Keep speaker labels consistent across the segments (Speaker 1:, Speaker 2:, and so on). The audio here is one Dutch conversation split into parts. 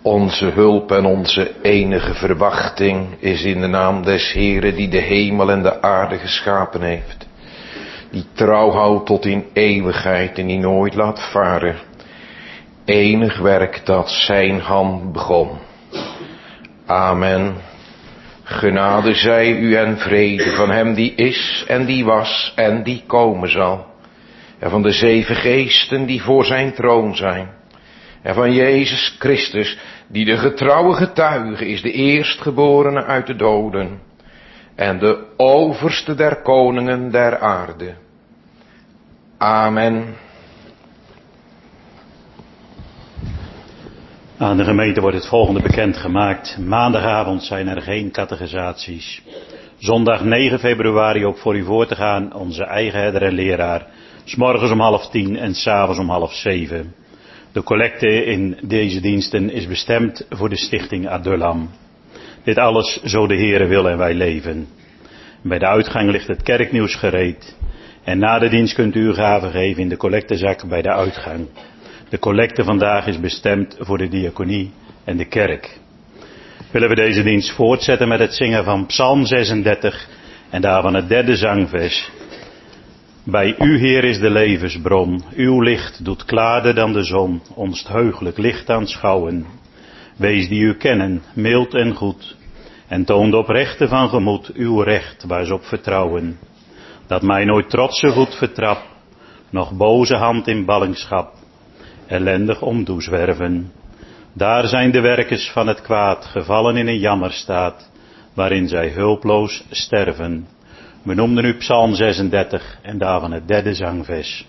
Speaker 1: Onze hulp en onze enige verwachting is in de naam des Heeren die de hemel en de aarde geschapen heeft. Die trouw houdt tot in eeuwigheid en die nooit laat varen. Enig werk dat zijn hand begon. Amen. Genade zij u en vrede van hem die is en die was en die komen zal. En van de 7 geesten die voor zijn troon zijn. En van Jezus Christus die de getrouwe getuige is, de eerstgeborene uit de doden. En de overste der koningen der aarde. Amen.
Speaker 2: Aan de gemeente wordt het volgende bekendgemaakt. Maandagavond zijn er geen catechisaties. Zondag 9 februari ook voor u voor te gaan onze eigen herder en leraar. 's Morgens om 6:30 en 's avonds om 6:30. De collecte in deze diensten is bestemd voor de stichting Adullam. Dit alles zo de Heere wil en wij leven. Bij de uitgang ligt het kerknieuws gereed. En na de dienst kunt u uw gave geven in de collectezak bij de uitgang. De collecte vandaag is bestemd voor de diaconie en de kerk. Willen we deze dienst voortzetten met het zingen van Psalm 36 en daarvan het 3e zangvers. Bij u, Heer, is de levensbron. Uw licht doet klaarder dan de zon, ons 't heuglijk licht aanschouwen. Wees die u kennen, mild en goed, en toont oprechte van gemoed uw recht, waar ze op vertrouwen. Dat mij nooit trotse voet vertrap, nog boze hand in ballingschap, ellendig omtoezwerven. Daar zijn de werkers van het kwaad, gevallen in een jammerstaat, waarin zij hulploos sterven. We noemden nu Psalm 36 en daarvan het 3e zangvers.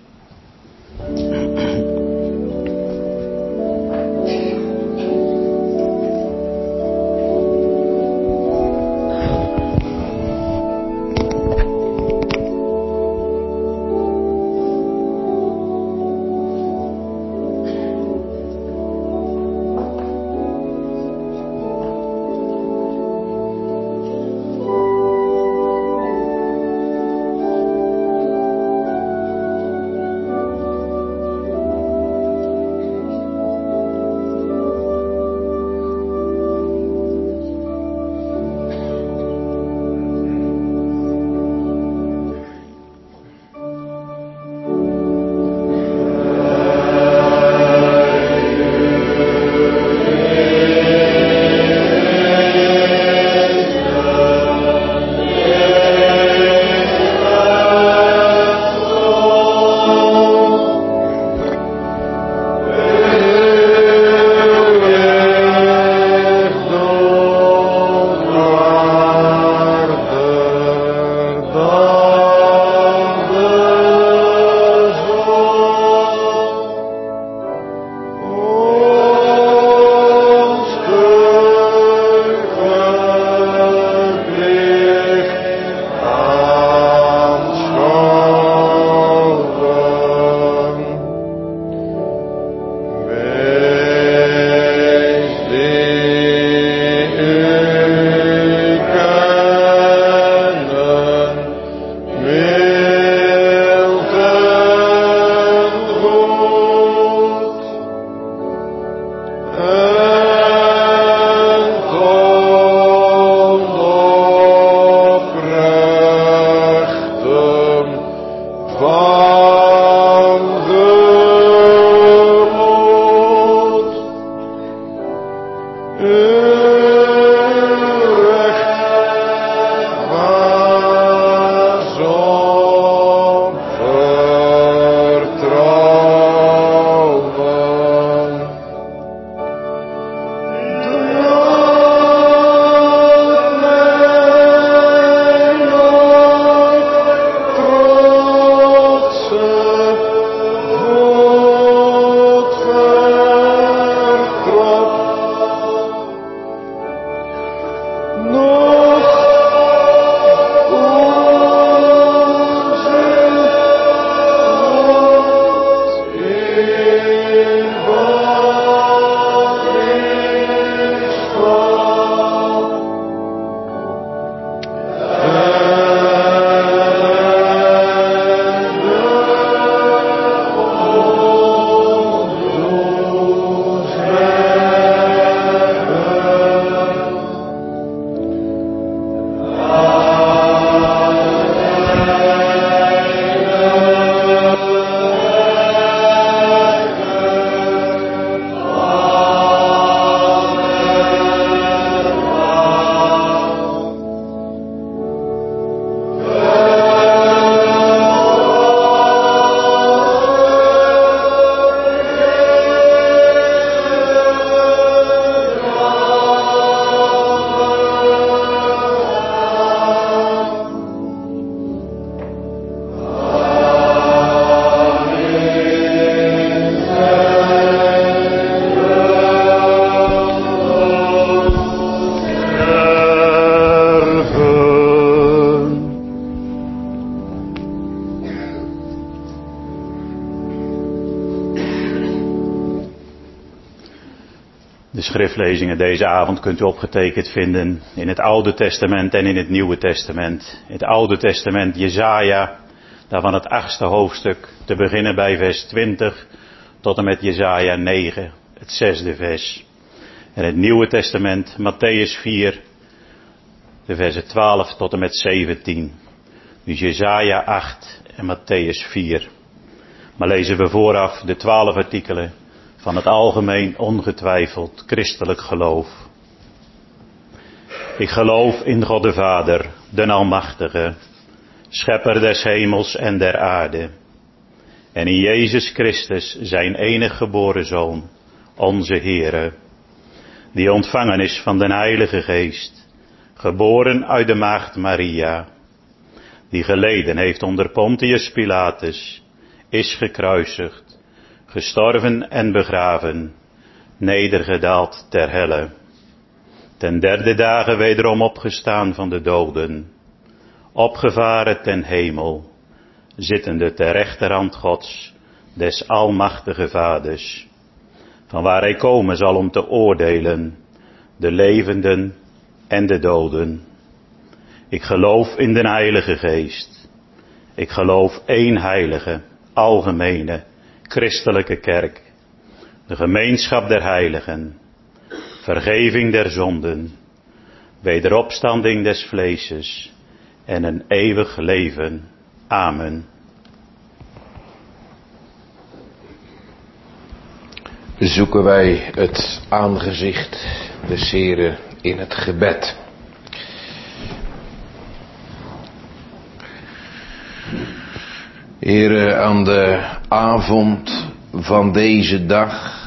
Speaker 2: De schriftlezingen deze avond kunt u opgetekend vinden in het Oude Testament en in het Nieuwe Testament. Het Oude Testament, Jesaja, daarvan het 8e hoofdstuk, te beginnen bij vers 20 tot en met Jesaja 9, het 6e vers. En het Nieuwe Testament, Mattheüs 4, de versen 12 tot en met 17. Dus Jesaja 8 en Mattheüs 4. Maar lezen we vooraf de 12 artikelen van het algemeen ongetwijfeld christelijk geloof. Ik geloof in God de Vader, den Almachtige, schepper des hemels en der aarde. En in Jezus Christus, zijn enig geboren Zoon, onze Heere, die ontvangen is van den Heilige Geest, geboren uit de maagd Maria, die geleden heeft onder Pontius Pilatus, is gekruisigd, gestorven en begraven, nedergedaald ter helle, ten 3e dage wederom opgestaan van de doden, opgevaren ten hemel, zittende ter rechterhand Gods, des almachtige Vaders, van waar hij komen zal om te oordelen, de levenden en de doden. Ik geloof in den Heilige Geest. Ik geloof één heilige, algemene, christelijke kerk, de gemeenschap der heiligen, vergeving der zonden, wederopstanding des vleeses en een eeuwig leven. Amen.
Speaker 1: Zoeken wij het aangezicht des Heren in het gebed. Heere, aan de avond van deze dag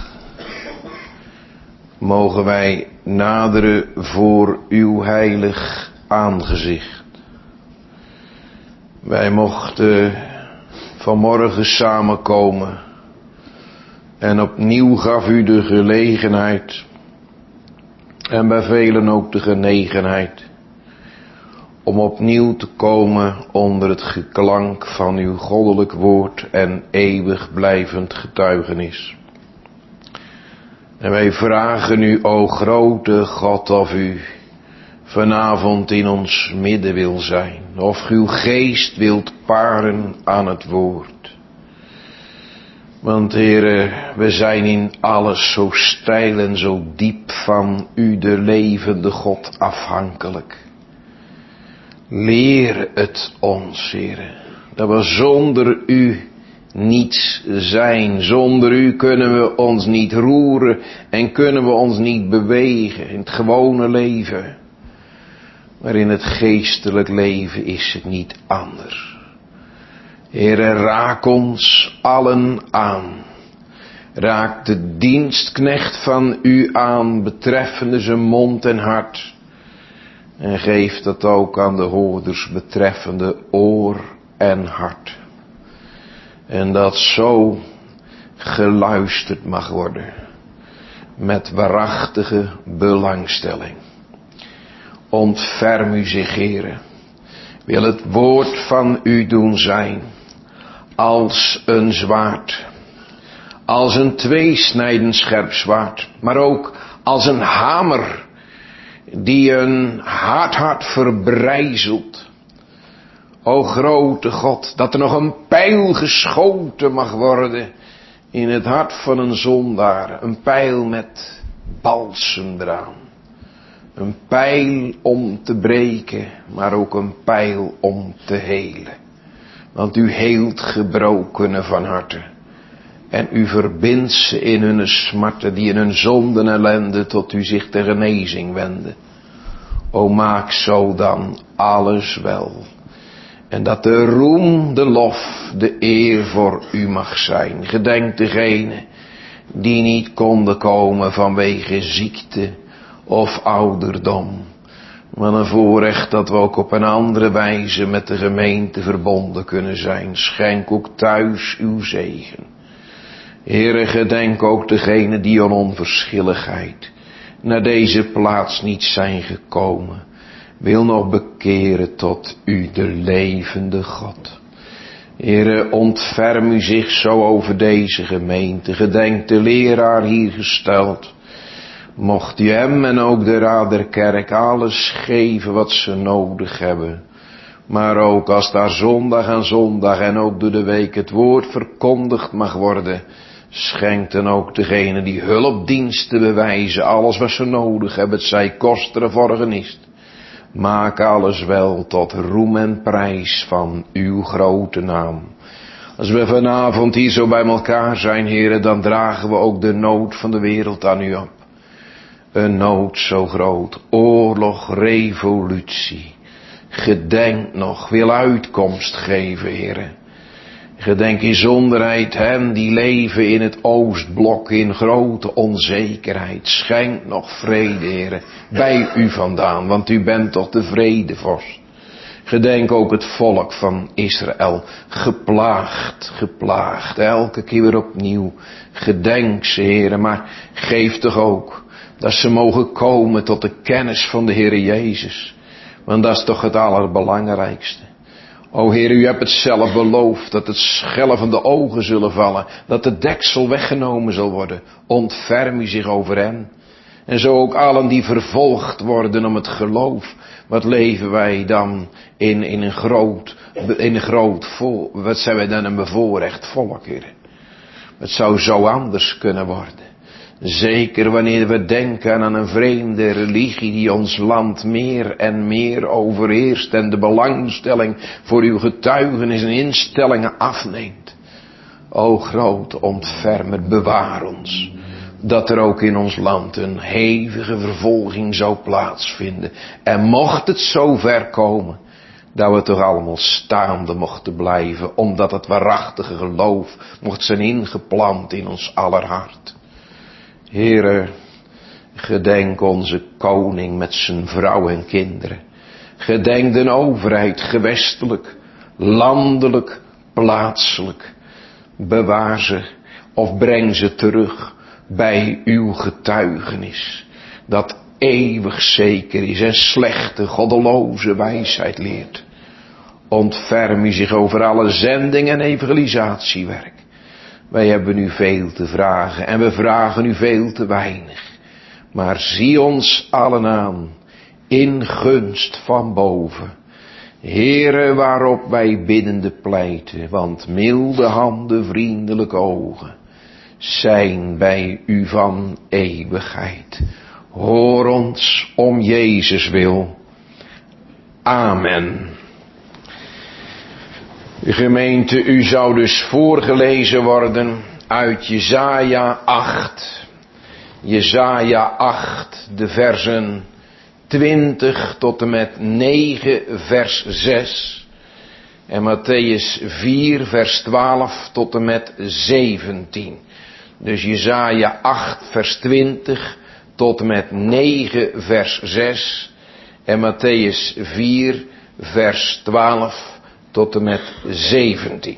Speaker 1: mogen wij naderen voor uw heilig aangezicht. Wij mochten vanmorgen samenkomen en opnieuw gaf u de gelegenheid en bij velen ook de genegenheid om opnieuw te komen onder het geklank van uw goddelijk woord en eeuwig blijvend getuigenis. En wij vragen u, o grote God, of u vanavond in ons midden wil zijn, of uw geest wilt paren aan het woord. Want Heere, we zijn in alles zo steil en zo diep van u, de levende God, afhankelijk. Leer het ons, Heere, dat we zonder u niets zijn. Zonder u kunnen we ons niet roeren en kunnen we ons niet bewegen in het gewone leven. Maar in het geestelijk leven is het niet anders. Heere, raak ons allen aan. Raak de dienstknecht van u aan betreffende zijn mond en hart. En geef dat ook aan de hoorders betreffende oor en hart. En dat zo geluisterd mag worden. Met waarachtige belangstelling. Ontferm u zich, Heere. Wil het woord van u doen zijn. Als een zwaard. Als een tweesnijdend scherp zwaard. Maar ook als een hamer. Die een hart verbrijzelt. O grote God, dat er nog een pijl geschoten mag worden in het hart van een zondaar. Een pijl met balsem eraan. Een pijl om te breken, maar ook een pijl om te helen. Want u heelt gebrokenen van harte. En u verbindt ze in hun smarten die in hun zonden en ellende tot u zich de genezing wenden. O maak zo dan alles wel. En dat de roem, de lof, de eer voor u mag zijn. Gedenk degene die niet konden komen vanwege ziekte of ouderdom. Maar een voorrecht dat we ook op een andere wijze met de gemeente verbonden kunnen zijn. Schenk ook thuis uw zegen. Heere, gedenk ook degene die aan onverschilligheid naar deze plaats niet zijn gekomen. Wil nog bekeren tot u, de levende God. Heere, ontferm u zich zo over deze gemeente. Gedenk de leraar hier gesteld. Mocht u hem en ook de Raad der Kerk alles geven wat ze nodig hebben. Maar ook als daar zondag aan zondag en ook door de week het woord verkondigd mag worden, schenk dan ook degene die hulpdiensten bewijzen, alles wat ze nodig hebben, het zij koster of organist. Maak alles wel tot roem en prijs van uw grote naam. Als we vanavond hier zo bij elkaar zijn, heren, dan dragen we ook de nood van de wereld aan u op. Een nood zo groot, oorlog, revolutie. Gedenk nog, wil uitkomst geven, heren. Gedenk in zonderheid hen die leven in het Oostblok in grote onzekerheid. Schenk nog vrede, heren, bij u vandaan, want u bent toch de vredevorst. Gedenk ook het volk van Israël, geplaagd, elke keer weer opnieuw. Gedenk ze, heren, maar geef toch ook dat ze mogen komen tot de kennis van de Heere Jezus. Want dat is toch het allerbelangrijkste. O Heer, u hebt het zelf beloofd dat het schellen van de ogen zullen vallen, dat de deksel weggenomen zal worden. Ontferm u zich over hen. En zo ook allen die vervolgd worden om het geloof. Wat leven wij dan in een groot volk? Wat zijn wij dan een bevoorrecht volk, Heer? Het zou zo anders kunnen worden. Zeker wanneer we denken aan een vreemde religie die ons land meer en meer overheerst en de belangstelling voor uw getuigenis en instellingen afneemt. O grote ontfermer, bewaar ons, dat er ook in ons land een hevige vervolging zou plaatsvinden. En mocht het zo ver komen, dat we toch allemaal staande mochten blijven, omdat het waarachtige geloof mocht zijn ingeplant in ons aller hart. Heere, gedenk onze koning met zijn vrouw en kinderen. Gedenk de overheid, gewestelijk, landelijk, plaatselijk. Bewaar ze of breng ze terug bij uw getuigenis. Dat eeuwig zeker is en slechte, goddeloze wijsheid leert. Ontferm u zich over alle zending en evangelisatiewerk. Wij hebben u veel te vragen en we vragen u veel te weinig. Maar zie ons allen aan, in gunst van boven. Heere, waarop wij biddende pleiten, want milde handen, vriendelijke ogen zijn bij u van eeuwigheid. Hoor ons om Jezus wil. Amen. Gemeente, u zou dus voorgelezen worden uit Jesaja 8. Jesaja 8, de versen 20 tot en met 9 vers 6. En Mattheüs 4 vers 12 tot en met 17. Dus Jesaja 8 vers 20 tot en met 9 vers 6. En Mattheüs 4 vers 12 tot en met 17.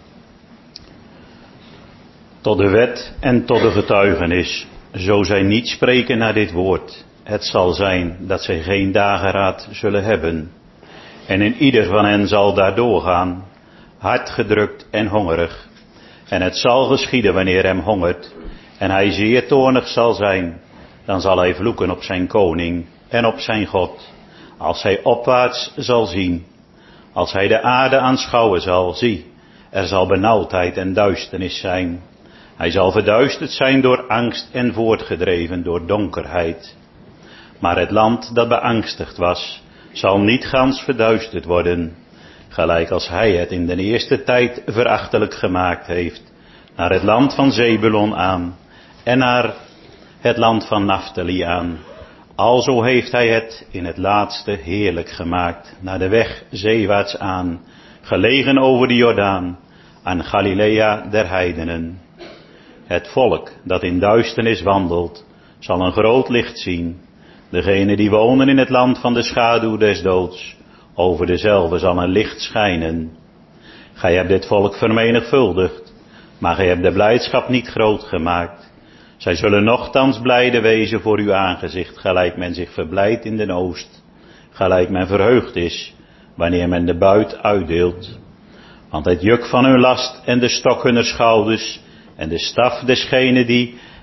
Speaker 2: Tot de wet en tot de getuigenis, zo zij niet spreken naar dit woord. Het zal zijn dat zij geen dageraad zullen hebben. En in ieder van hen zal daardoor gaan, hard gedrukt en hongerig. En het zal geschieden wanneer hem hongert, en hij zeer toornig zal zijn, dan zal hij vloeken op zijn koning en op zijn God. Als hij opwaarts zal zien, als hij de aarde aanschouwen zal, zie, er zal benauwdheid en duisternis zijn. Hij zal verduisterd zijn door angst en voortgedreven door donkerheid. Maar het land dat beangstigd was, zal niet gans verduisterd worden, gelijk als hij het in de eerste tijd verachtelijk gemaakt heeft, naar het land van Zebulon aan en naar het land van Naphtali aan. Alzo heeft hij het in het laatste heerlijk gemaakt, naar de weg zeewaarts aan, gelegen over de Jordaan, aan Galilea der heidenen. Het volk dat in duisternis wandelt, zal een groot licht zien. Degenen die wonen in het land van de schaduw des doods, over dezelve zal een licht schijnen. Gij hebt dit volk vermenigvuldigd, maar gij hebt de blijdschap niet groot gemaakt. Zij zullen nochtans blijde wezen voor uw aangezicht, gelijk men zich verblijdt in den oost, gelijk men verheugd is, wanneer men de buit uitdeelt. Want het juk van hun last en de stok hunner schouders, en de staf desgene die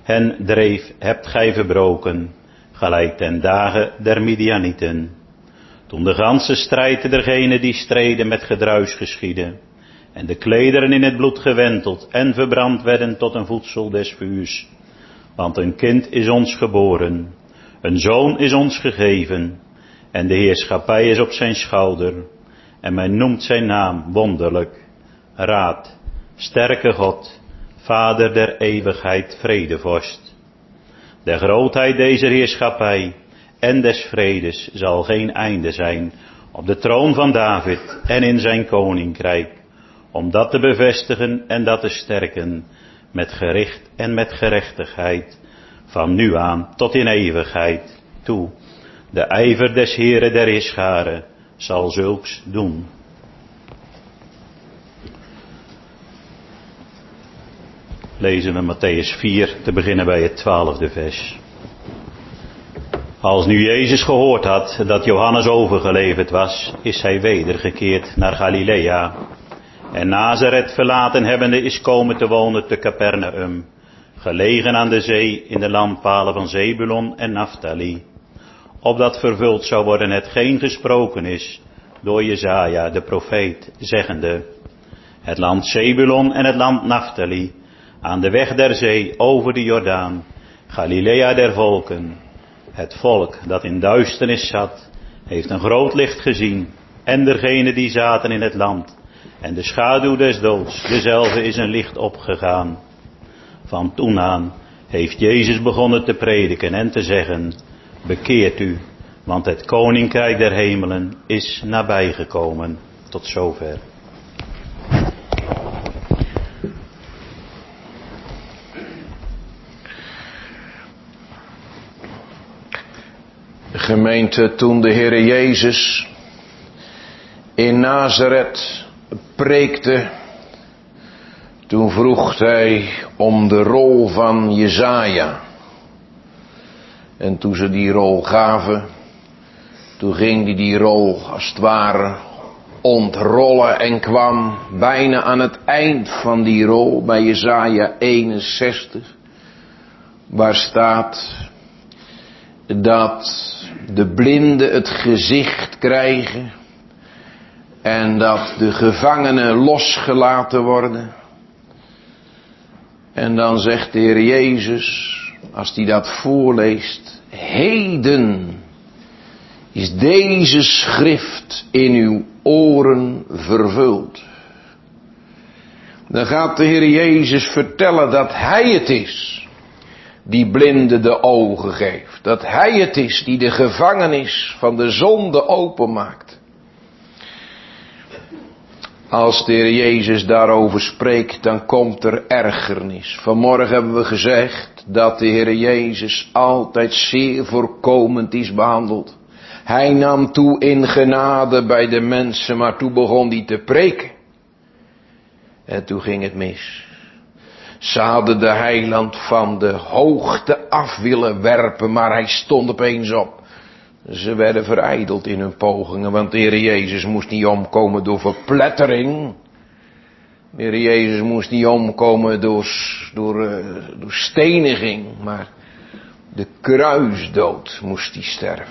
Speaker 2: hen dreef, hebt gij verbroken, gelijk ten dagen der Midianieten. Toen de ganse strijd dergenen die streden met gedruis geschiedde, en de klederen in het bloed gewenteld en verbrand werden tot een voedsel des vuurs. Want een kind is ons geboren, een zoon is ons gegeven, en de heerschappij is op zijn schouder. En men noemt zijn naam wonderlijk, Raad, sterke God, Vader der eeuwigheid, vredevorst. De grootheid deze heerschappij en des vredes zal geen einde zijn op de troon van David en in zijn koninkrijk, om dat te bevestigen en dat te sterken, met gericht en met gerechtigheid, van nu aan tot in eeuwigheid toe. De ijver des Heere der Heerscharen zal zulks doen. Lezen we Mattheüs 4, te beginnen bij het 12e vers. Als nu Jezus gehoord had dat Johannes overgeleverd was, is hij wedergekeerd naar Galilea. En Nazareth verlaten hebbende is komen te wonen te Capernaum, gelegen aan de zee in de landpalen van Zebulon en Naphtali, opdat vervuld zou worden hetgeen gesproken is door Jesaja de profeet, zeggende: het land Zebulon en het land Naphtali, aan de weg der zee over de Jordaan, Galilea der volken. Het volk dat in duisternis zat, heeft een groot licht gezien, en degenen die zaten in het land, en de schaduw des doods, dezelfde is een licht opgegaan. Van toen aan heeft Jezus begonnen te prediken en te zeggen: bekeert u, want het koninkrijk der hemelen is nabijgekomen. Tot zover.
Speaker 1: Gemeente, toen de Heere Jezus in Nazareth preekte, toen vroeg hij om de rol van Jesaja. En toen ze die rol gaven, toen ging hij die rol als het ware ontrollen en kwam bijna aan het eind van die rol bij Jesaja 61, waar staat dat de blinden het gezicht krijgen en dat de gevangenen losgelaten worden. En dan zegt de Heer Jezus, als hij dat voorleest: heden is deze schrift in uw oren vervuld. Dan gaat de Heer Jezus vertellen dat Hij het is die blinden de ogen geeft. Dat Hij het is die de gevangenis van de zonde openmaakt. Als de Heer Jezus daarover spreekt, dan komt er ergernis. Vanmorgen hebben we gezegd dat de Heer Jezus altijd zeer voorkomend is behandeld. Hij nam toe in genade bij de mensen, maar toen begon hij te preken. En toen ging het mis. Ze hadden de heiland van de hoogte af willen werpen, maar hij stond opeens op. Ze werden verijdeld in hun pogingen, want de Heer Jezus moest niet omkomen door verplettering. De Heer Jezus moest niet omkomen door steniging, maar de kruisdood moest hij sterven.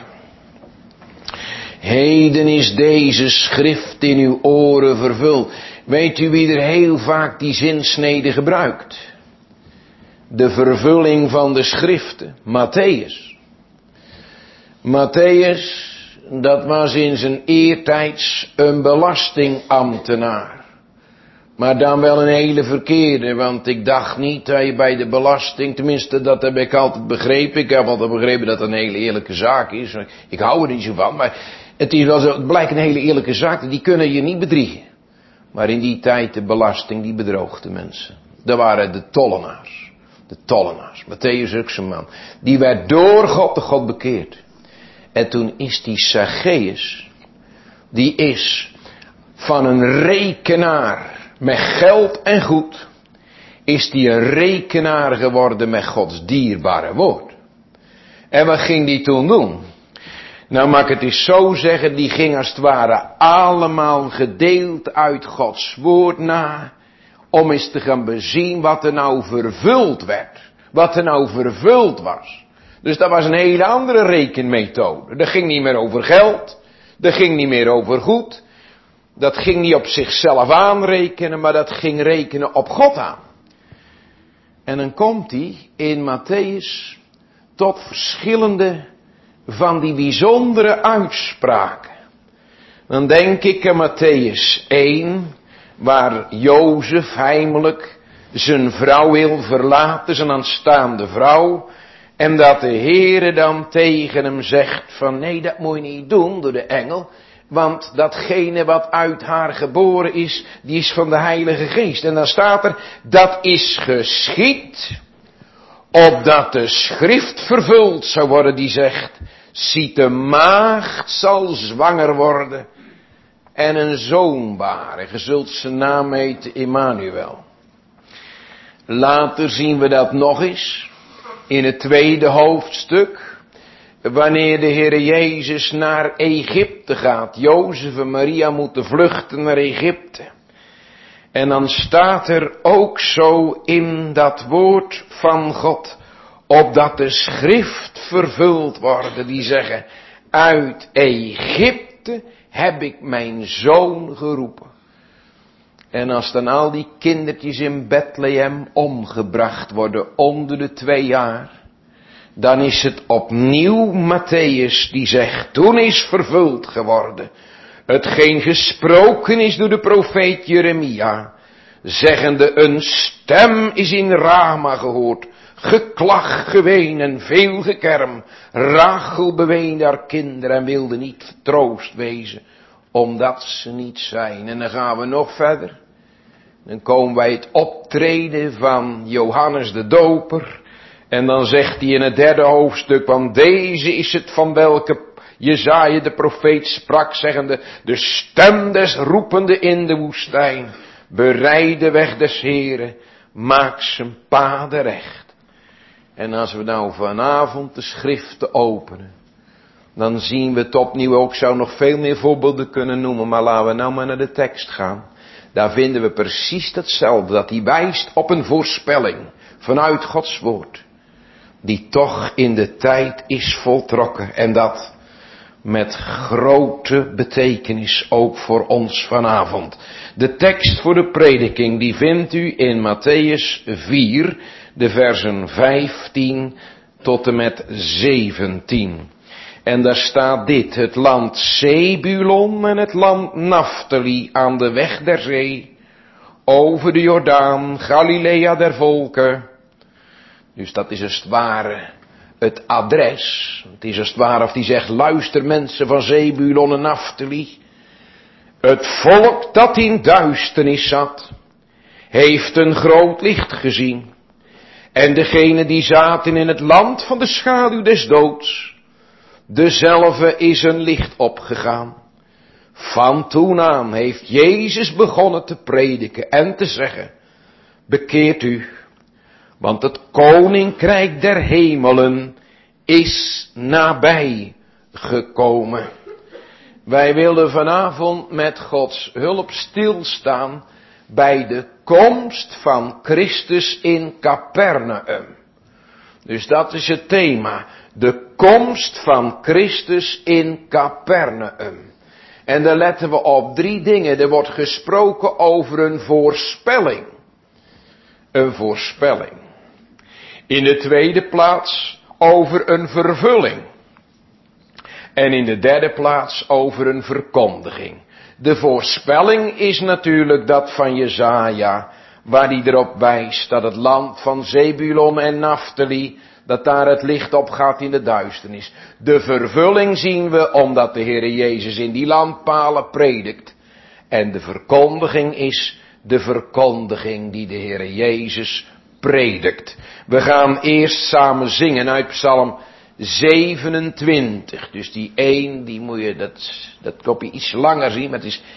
Speaker 1: Heden is deze schrift in uw oren vervuld. Weet u wie er heel vaak die zinsnede gebruikt? De vervulling van de schriften, Mattheüs. Mattheüs, dat was in zijn eertijds een belastingambtenaar. Maar dan wel een hele verkeerde, want ik dacht niet dat je bij de belasting, tenminste dat heb ik altijd begrepen. Ik heb altijd begrepen dat het een hele eerlijke zaak is. Ik hou er niet zo van, maar het blijkt een hele eerlijke zaak, die kunnen je niet bedriegen. Maar in die tijd de belasting, die bedroog de mensen. Dat waren de tollenaars. De tollenaars. Mattheüs ook zo'n man. Die werd door God de God bekeerd. En toen is die Zacchaeus, die is van een rekenaar met geld en goed, is die een rekenaar geworden met Gods dierbare woord. En wat ging die toen doen? Nou mag ik het eens zo zeggen, die ging als het ware allemaal gedeeld uit Gods woord na, om eens te gaan bezien wat er nou vervuld werd. wat er nou vervuld was. Dus dat was een hele andere rekenmethode. Dat ging niet meer over geld. Dat ging niet meer over goed. Dat ging niet op zichzelf aanrekenen, maar dat ging rekenen op God aan. En dan komt hij in Matthäus tot verschillende van die bijzondere uitspraken. Dan denk ik aan Matthäus 1, waar Jozef heimelijk zijn vrouw wil verlaten, zijn aanstaande vrouw. En dat de Heere dan tegen hem zegt van nee, dat moet je niet doen door de engel. Want datgene wat uit haar geboren is, die is van de Heilige Geest. En dan staat er, dat is geschied, opdat de schrift vervuld zou worden die zegt, ziet de maagd zal zwanger worden en een zoon baren. Je zult zijn naam heten Immanuel. Later zien we dat nog eens, in het tweede hoofdstuk. Wanneer de Heere Jezus naar Egypte gaat. Jozef en Maria moeten vluchten naar Egypte. En dan staat er ook zo in dat woord van God. Opdat de schrift vervuld worden. Die zeggen. Uit Egypte heb ik mijn zoon geroepen. En als dan al die kindertjes in Bethlehem omgebracht worden onder de 2 jaar. Dan is het opnieuw Matthäus die zegt, toen is vervuld geworden. Hetgeen gesproken is door de profeet Jeremia. Zeggende, een stem is in Rama gehoord. Geklach, geween en veel gekerm. Rachel beweende haar kinderen en wilde niet vertroost wezen. Omdat ze niet zijn. En dan gaan we nog verder. Dan komen wij het optreden van Johannes de Doper. En dan zegt hij in het 3e hoofdstuk, want deze is het van welke Jesaja de profeet sprak, zeggende, de stem des roepende in de woestijn, bereid de weg des Heren, maak zijn paden recht. En als we nou vanavond de schriften openen, dan zien we het opnieuw ook, zou nog veel meer voorbeelden kunnen noemen, maar laten we nou maar naar de tekst gaan. Daar vinden we precies datzelfde, dat hij wijst op een voorspelling vanuit Gods woord. Die toch in de tijd is voltrokken. En dat met grote betekenis ook voor ons vanavond. De tekst voor de prediking die vindt u in Matthäus 4. De versen 15 tot en met 17. En daar staat dit. Het land Zebulon en het land Naphtali aan de weg der zee. Over de Jordaan, Galilea der volken. Dus dat is als het ware het adres. Het is als het ware of die zegt, luister mensen van Zebulon en Naphtali. Het volk dat in duisternis zat, heeft een groot licht gezien. En degene die zaten in het land van de schaduw des doods, dezelfde is een licht opgegaan. Van toen aan heeft Jezus begonnen te prediken en te zeggen, bekeert u. Want het koninkrijk der hemelen is nabij gekomen. Wij willen vanavond met Gods hulp stilstaan bij de komst van Christus in Capernaum. Dus dat is het thema. De komst van Christus in Capernaum. En daar letten we op 3 dingen. Er wordt gesproken over een voorspelling. Een voorspelling. In de tweede plaats over een vervulling. En in de derde plaats over een verkondiging. De voorspelling is natuurlijk dat van Jesaja, waar hij erop wijst dat het land van Zebulon en Naphtali, dat daar het licht op gaat in de duisternis. De vervulling zien we omdat de Heere Jezus in die landpalen predikt. En de verkondiging is de verkondiging die de Heere Jezus predikt. We gaan eerst samen zingen uit Psalm 27. Dus die 1, die moet je, dat kopje iets langer zien, maar het is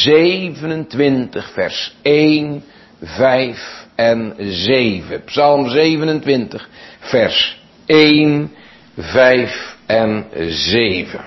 Speaker 1: 27 vers 1, 5 en 7. Psalm 27 vers 1, 5 en 7.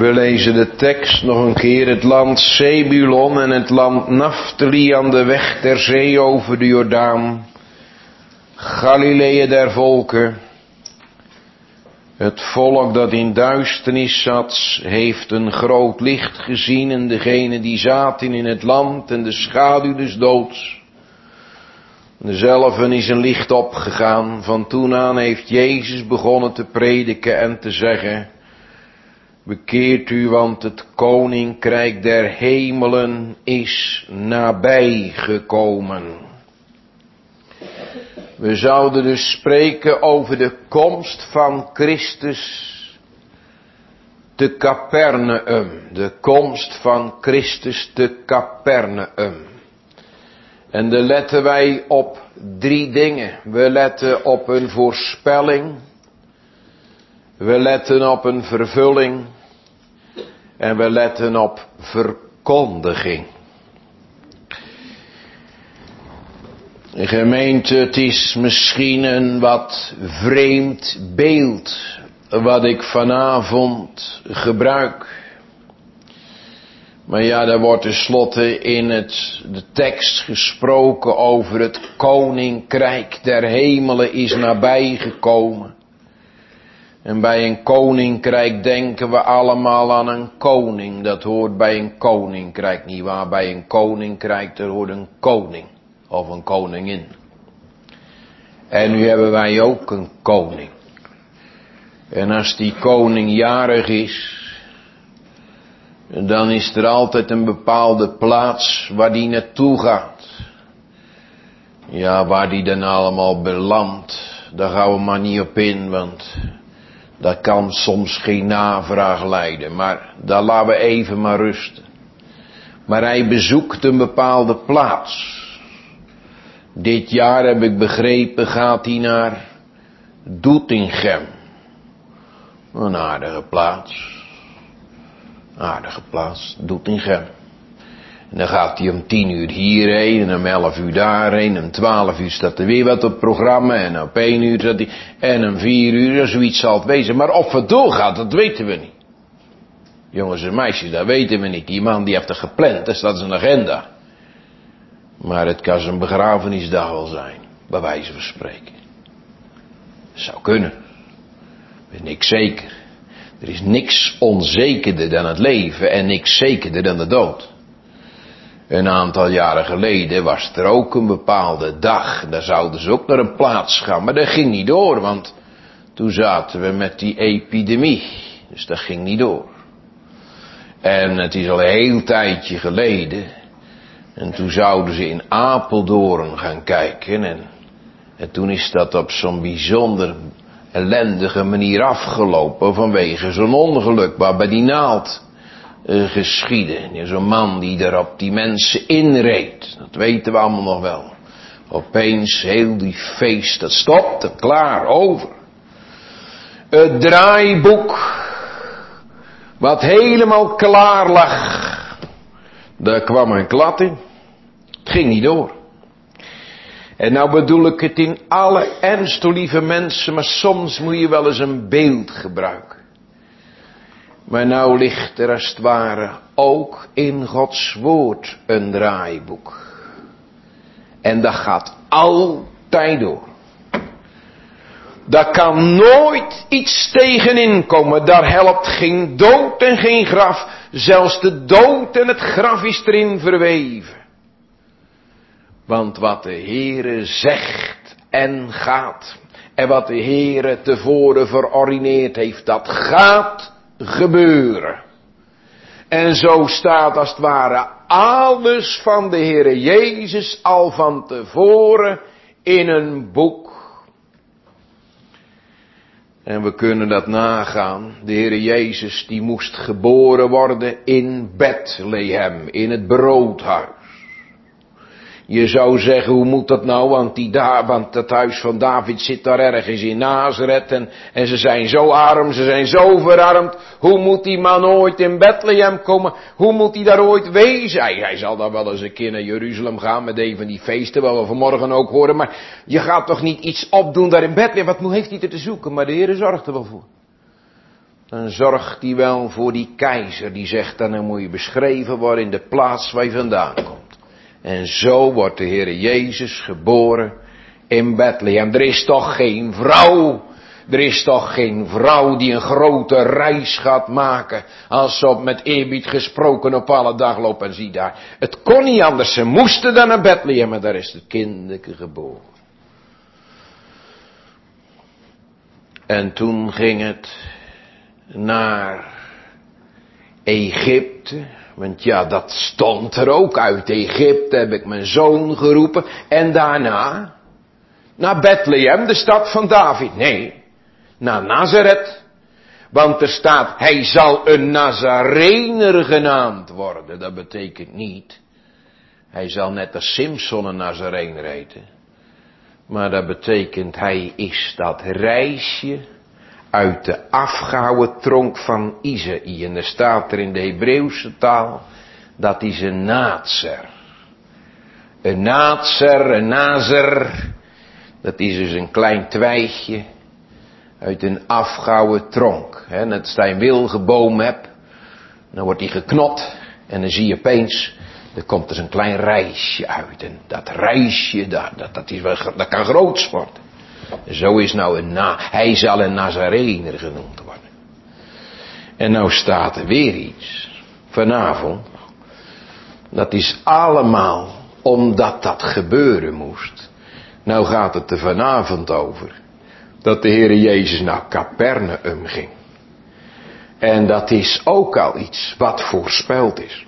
Speaker 1: We lezen de tekst nog een keer. Het land Zebulon en het land Naftali aan de weg ter zee over de Jordaan. Galilea der volken. Het volk dat in duisternis zat, heeft een groot licht gezien. En degene die zaten in het land en de schaduw des doods. Dezelfde is een licht opgegaan. Van toen aan heeft Jezus begonnen te prediken en te zeggen: bekeert u, want het koninkrijk der hemelen is nabij gekomen. We zouden dus spreken over de komst van Christus te Capernaum. De komst van Christus te Capernaum. En dan letten wij op 3 dingen. We letten op een voorspelling. We letten op een vervulling. En we letten op verkondiging. Gemeente, het is misschien een wat vreemd beeld wat ik vanavond gebruik. Maar ja, daar wordt tenslotte in de tekst gesproken over het koninkrijk der hemelen is nabijgekomen. En bij een koninkrijk denken we allemaal aan een koning. Dat hoort bij een koninkrijk niet waar. Bij een koninkrijk er hoort een koning of een koningin. En nu hebben wij ook een koning. En als die koning jarig is, dan is er altijd een bepaalde plaats waar die naartoe gaat. Ja, waar die dan allemaal belandt, daar gaan we maar niet op in, want dat kan soms geen navraag leiden. Maar daar laten we even maar rusten. Maar hij bezoekt een bepaalde plaats. Dit jaar, heb ik begrepen, gaat hij naar Doetinchem. Een aardige plaats. Aardige plaats, Doetinchem. En dan gaat hij om 10 uur hierheen en om 11 uur daarheen. En om 12 uur staat er weer wat op het programma. En op 1 uur staat hij. En om 4 uur, zoiets zal het wezen. Maar of het doorgaat, dat weten we niet. Jongens en meisjes, dat weten we niet. Die man die heeft er gepland, dat staat zijn agenda. Maar het kan zijn begrafenisdag wel zijn. Bij wijze van spreken. Dat zou kunnen. Ik weet niks zeker. Er is niks onzekerder dan het leven en niks zekerder dan de dood. Een aantal jaren geleden was er ook een bepaalde dag. Daar zouden ze ook naar een plaats gaan. Maar dat ging niet door, want toen zaten we met die epidemie. Dus dat ging niet door. En het is al een heel tijdje geleden. En toen zouden ze in Apeldoorn gaan kijken. En toen is dat op zo'n bijzonder ellendige manier afgelopen vanwege zo'n ongeluk waar bij die naald geschiedde. Zo'n man die daar op die mensen inreed. Dat weten we allemaal nog wel. Opeens heel die feest, dat stopte, klaar, over. Het draaiboek, wat helemaal klaar lag, daar kwam een klad in. Het ging niet door. En nou bedoel ik het in alle ernst, lieve mensen, maar soms moet je wel eens een beeld gebruiken. Maar nou ligt er als het ware ook in Gods woord een draaiboek. En dat gaat altijd door. Daar kan nooit iets tegenin komen. Daar helpt geen dood en geen graf. Zelfs de dood en het graf is erin verweven. Want wat de Heere zegt en gaat. En wat de Heere tevoren verordineerd heeft, dat gaat gebeuren. En zo staat als het ware alles van de Heere Jezus al van tevoren in een boek. En we kunnen dat nagaan. De Heere Jezus die moest geboren worden in Bethlehem, in het broodhuis. Je zou zeggen, hoe moet dat nou, want het huis van David zit daar ergens in Nazareth en ze zijn zo arm, ze zijn zo verarmd. Hoe moet die man ooit in Bethlehem komen? Hoe moet hij daar ooit wezen? Hij zal daar wel eens een keer naar Jeruzalem gaan met een van die feesten, wat we vanmorgen ook horen. Maar je gaat toch niet iets opdoen daar in Bethlehem? Wat heeft hij er te zoeken? Maar de Heer zorgt er wel voor. dan zorgt hij wel voor die keizer. Die zegt dan moet je beschreven worden in de plaats waar je vandaan komt. En zo wordt de Heere Jezus geboren in Bethlehem. Er is toch geen vrouw die een grote reis gaat maken. Als ze met eerbied gesproken op alle dag loopt en zie daar. Het kon niet anders, ze moesten dan naar Bethlehem en daar is het kindje geboren. En toen ging het naar Egypte. Want ja, dat stond er ook. Uit Egypte heb ik mijn zoon geroepen. En daarna naar Bethlehem, de stad van David. Nee, naar Nazareth. Want er staat, hij zal een Nazarener genaamd worden. Dat betekent niet, hij zal net als Simson een Nazarener heten. Maar dat betekent, hij is dat reisje uit de afgehouwen tronk van Isaïe. En er staat er in de Hebreeuwse taal, dat is een naatser. Een nazer, dat is dus een klein twijgje uit een afgehouwen tronk. Net als je een wilgenboom hebt, dan wordt die geknot en dan zie je opeens, er komt dus een klein reisje uit. En dat reisje, dat kan groots worden. Zo is nou hij zal een Nazarener genoemd worden. En nou staat er weer iets. Vanavond. Dat is allemaal omdat dat gebeuren moest. Nou gaat het er vanavond over. Dat de Heere Jezus naar Capernaum ging. En dat is ook al iets wat voorspeld is.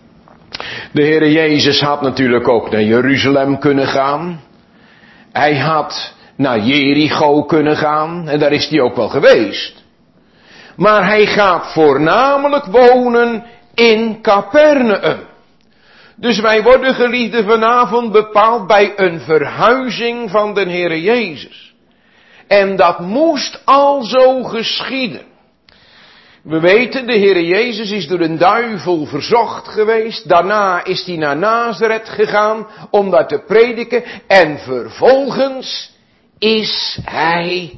Speaker 1: De Heere Jezus had natuurlijk ook naar Jeruzalem kunnen gaan. Hij had naar Jericho kunnen gaan. En daar is hij ook wel geweest. Maar hij gaat voornamelijk wonen in Capernaum. Dus wij worden, geliefden, vanavond bepaald bij een verhuizing van de Heere Jezus. En dat moest al zo geschieden. We weten, de Heere Jezus is door een duivel verzocht geweest. Daarna is hij naar Nazareth gegaan om daar te prediken. En vervolgens is hij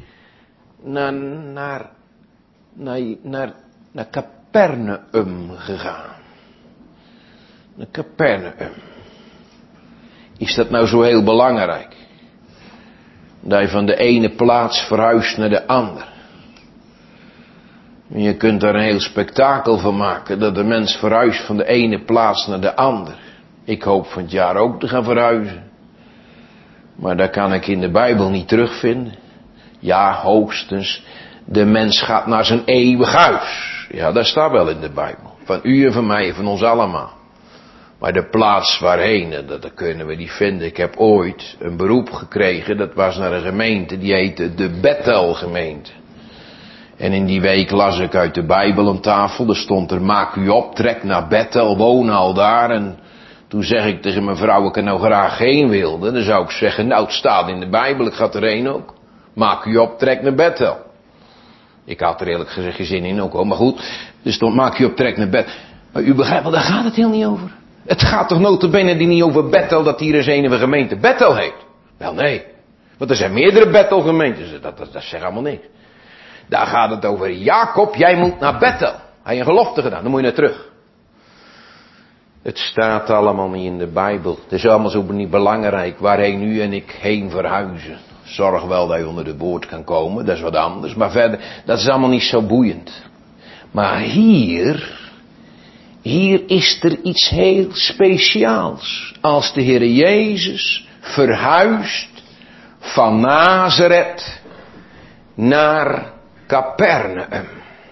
Speaker 1: naar Capernaum gegaan. Naar Capernaum. Is dat nou zo heel belangrijk? Dat je van de ene plaats verhuist naar de andere. Je kunt daar een heel spektakel van maken. Dat de mens verhuist van de ene plaats naar de andere. Ik hoop van het jaar ook te gaan verhuizen. Maar dat kan ik in de Bijbel niet terugvinden. Ja, hoogstens. De mens gaat naar zijn eeuwig huis. Ja, dat staat wel in de Bijbel. Van u en van mij en van ons allemaal. Maar de plaats waarheen, dat kunnen we niet vinden. Ik heb ooit een beroep gekregen. Dat was naar een gemeente. Die heette de Bethel-gemeente. En in die week las ik uit de Bijbel aan tafel. Er stond er, maak u op, trek naar Bethel, woon al daar. En toen zeg ik tegen mijn vrouw, ik er nou graag heen wilde. Dan zou ik zeggen, nou het staat in de Bijbel, ik ga erheen ook. Maak u op, trek naar Bethel. Ik had er eerlijk gezegd geen zin in ook hoor. Maar goed, er stond, maak u op, trek naar Bethel. Maar u begrijpt wel, daar gaat het heel niet over. Het gaat toch nota bene niet over Bethel, dat hier eens een gemeente Bethel heet. Wel nee, want er zijn meerdere Bethel-gemeentes, dat zegt allemaal niks. Daar gaat het over, Jacob, jij moet naar Bethel. Hij een gelofte gedaan, dan moet je naar terug. Het staat allemaal niet in de Bijbel. Het is allemaal zo niet belangrijk waarheen u en ik heen verhuizen. Zorg wel dat je onder de boord kan komen, dat is wat anders. Maar verder, dat is allemaal niet zo boeiend. Maar hier is er iets heel speciaals. Als de Heere Jezus verhuist van Nazareth naar Capernaum.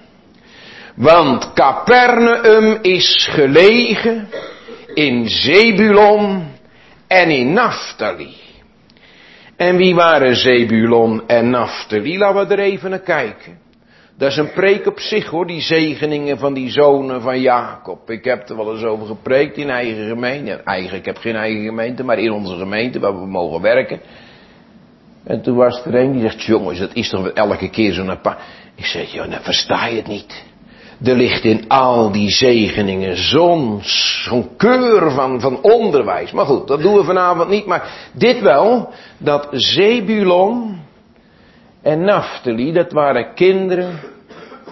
Speaker 1: Want Capernaum is gelegen in Zebulon en in Naphtali. En wie waren Zebulon en Naphtali? Laten we er even naar kijken. Dat is een preek op zich hoor, die zegeningen van die zonen van Jacob. Ik heb er wel eens over gepreekt in eigen gemeente. Eigenlijk, ik heb geen eigen gemeente, maar in onze gemeente waar we mogen werken. En toen was er een die zegt, jongens, dat is toch elke keer zo'n paar. Ik zeg, joh, nou versta je het niet. Er ligt in al die zegeningen zo'n keur van onderwijs. Maar goed, dat doen we vanavond niet. Maar dit wel, dat Zebulon en Naphtali, dat waren kinderen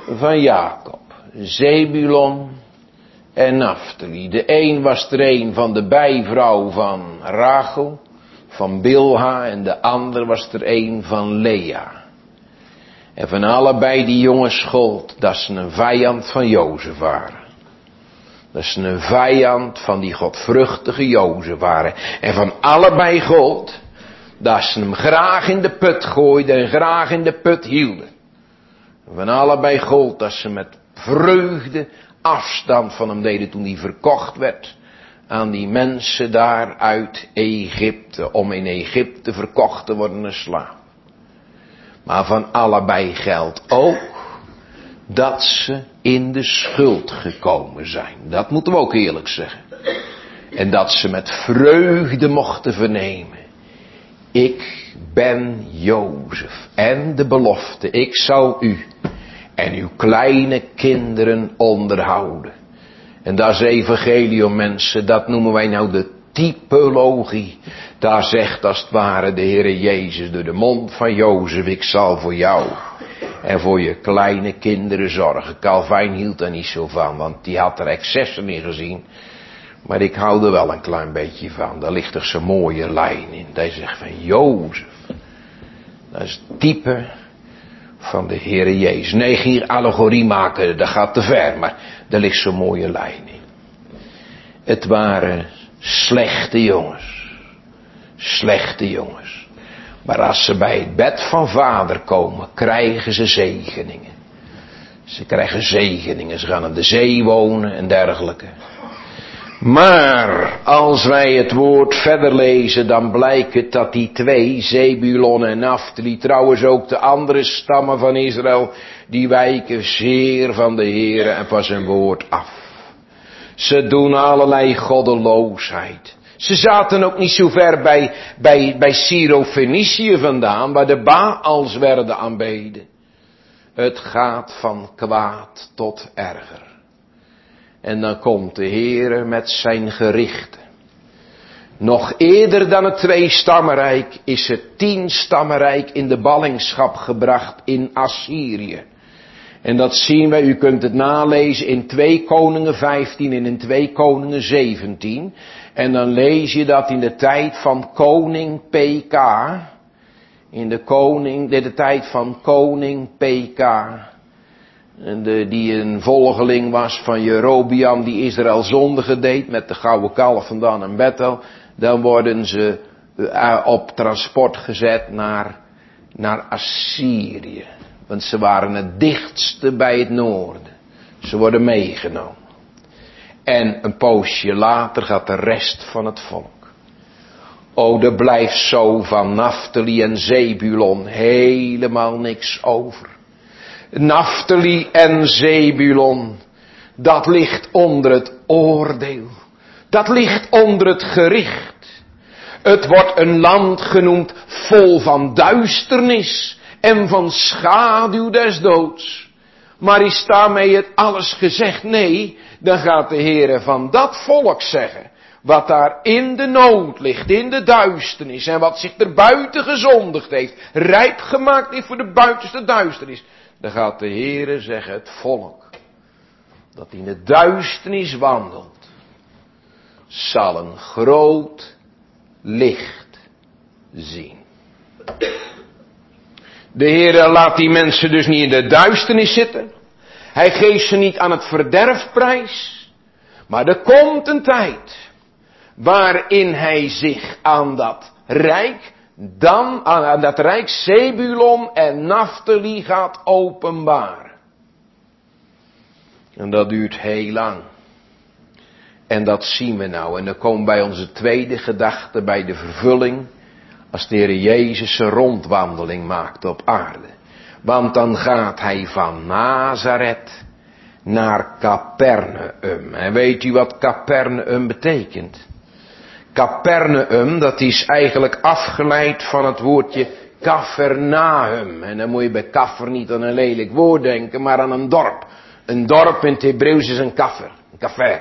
Speaker 1: van Jacob. Zebulon en Naftali. De een was er een van de bijvrouw van Rachel, van Bilha, en de ander was er een van Lea. En van allebei die jongens gold dat ze een vijand van Jozef waren. Dat ze een vijand van die godvruchtige Jozef waren. En van allebei gold dat ze hem graag in de put gooiden en graag in de put hielden. En van allebei gold dat ze met vreugde afstand van hem deden toen hij verkocht werd aan die mensen daar uit Egypte, om in Egypte verkocht te worden als slaaf. Maar van allebei geldt ook dat ze in de schuld gekomen zijn. Dat moeten we ook eerlijk zeggen. En dat ze met vreugde mochten vernemen: ik ben Jozef, en de belofte, ik zal u en uw kleine kinderen onderhouden. En dat is evangelium, mensen, dat noemen wij nou de typologie. Daar zegt als het ware de Heere Jezus door de mond van Jozef: ik zal voor jou en voor je kleine kinderen zorgen. Calvijn hield er niet zo van, want die had er excessen in gezien. Maar ik hou er wel een klein beetje van. Daar ligt er zo'n mooie lijn in. Hij zegt van Jozef, dat is het type van de Heere Jezus. Nee, geen allegorie maken, dat gaat te ver, maar daar ligt zo'n mooie lijn in. Het waren slechte jongens. Slechte jongens. Maar als ze bij het bed van vader komen, krijgen ze zegeningen. Ze krijgen zegeningen, ze gaan aan de zee wonen en dergelijke. Maar als wij het woord verder lezen, dan blijkt het dat die twee, Zebulon en Naftali, trouwens ook de andere stammen van Israël, die wijken zeer van de Heere en van zijn woord af. Ze doen allerlei goddeloosheid. Ze zaten ook niet zo ver bij Syro-Fenicië vandaan, waar de Baals werden aanbeden. Het gaat van kwaad tot erger. En dan komt de Heere met zijn gerichten. Nog eerder dan het 2-stammenrijk is het 10-stammenrijk in de ballingschap gebracht in Assyrië. En dat zien wij, u kunt het nalezen in 2 Koningen 15 en in 2 Koningen 17. En dan lees je dat in de tijd van koning PK. In de tijd van koning PK. Die een volgeling was van Jerobeam, die Israël zondigen deed met de gouden kalf van Dan en Bethel. Dan worden ze op transport gezet naar Assyrië. Want ze waren het dichtste bij het noorden. Ze worden meegenomen. En een poosje later gaat de rest van het volk. O, er blijft zo van Naftali en Zebulon helemaal niks over. Naftali en Zebulon, dat ligt onder het oordeel. Dat ligt onder het gericht. Het wordt een land genoemd vol van duisternis en van schaduw des doods. Maar is daarmee het alles gezegd? Nee, dan gaat de Heere van dat volk zeggen, wat daar in de nood ligt, in de duisternis, en wat zich er buiten gezondigd heeft, rijp gemaakt heeft voor de buitenste duisternis. Dan gaat de Heere zeggen, het volk dat in de duisternis wandelt, zal een groot licht zien. De Heere laat die mensen dus niet in de duisternis zitten. Hij geeft ze niet aan het verderf prijs. Maar er komt een tijd waarin hij zich aan dat rijk, aan dat rijk Zebulon en Naftali gaat openbaren. En dat duurt heel lang. En dat zien we nou. En dan komen bij onze tweede gedachte bij de vervulling, als de Heer Jezus zijn rondwandeling maakt op aarde. Want dan gaat hij van Nazareth naar Capernaum. En weet u wat Capernaum betekent? Capernaum, dat is eigenlijk afgeleid van het woordje Capernaum. En dan moet je bij kaffer niet aan een lelijk woord denken, maar aan een dorp. Een dorp in het Hebreeuws is een kaffer. Een kaffer.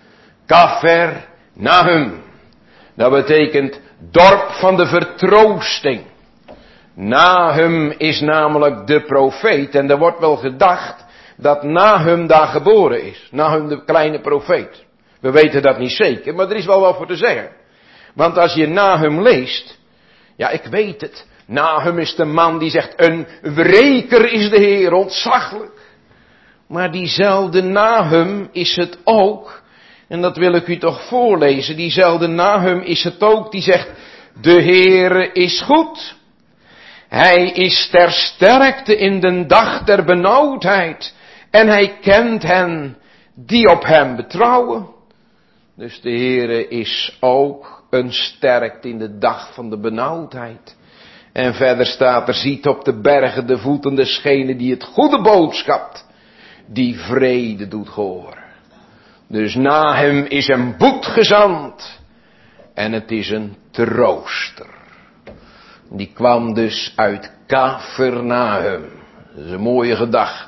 Speaker 1: Capernaum. Dat betekent dorp van de vertroosting. Nahum is namelijk de profeet. En er wordt wel gedacht dat Nahum daar geboren is. Nahum de kleine profeet. We weten dat niet zeker, maar er is wel wat voor te zeggen. Want als je Nahum leest, ja ik weet het. Nahum is de man die zegt, een wreker is de Heer, ontzaglijk. Maar diezelfde Nahum is het ook, en dat wil ik u toch voorlezen, diezelfde Nahum is het ook die zegt, de Heere is goed. Hij is ter sterkte in den dag der benauwdheid. En hij kent hen die op hem betrouwen. Dus de Heere is ook een sterkte in de dag van de benauwdheid. En verder staat er, ziet op de bergen de voeten desgene die het goede boodschap, die vrede doet horen. Dus Nahum is een boetgezant. En het is een trooster. Die kwam dus uit Kafarnaum. Dat is een mooie gedachte.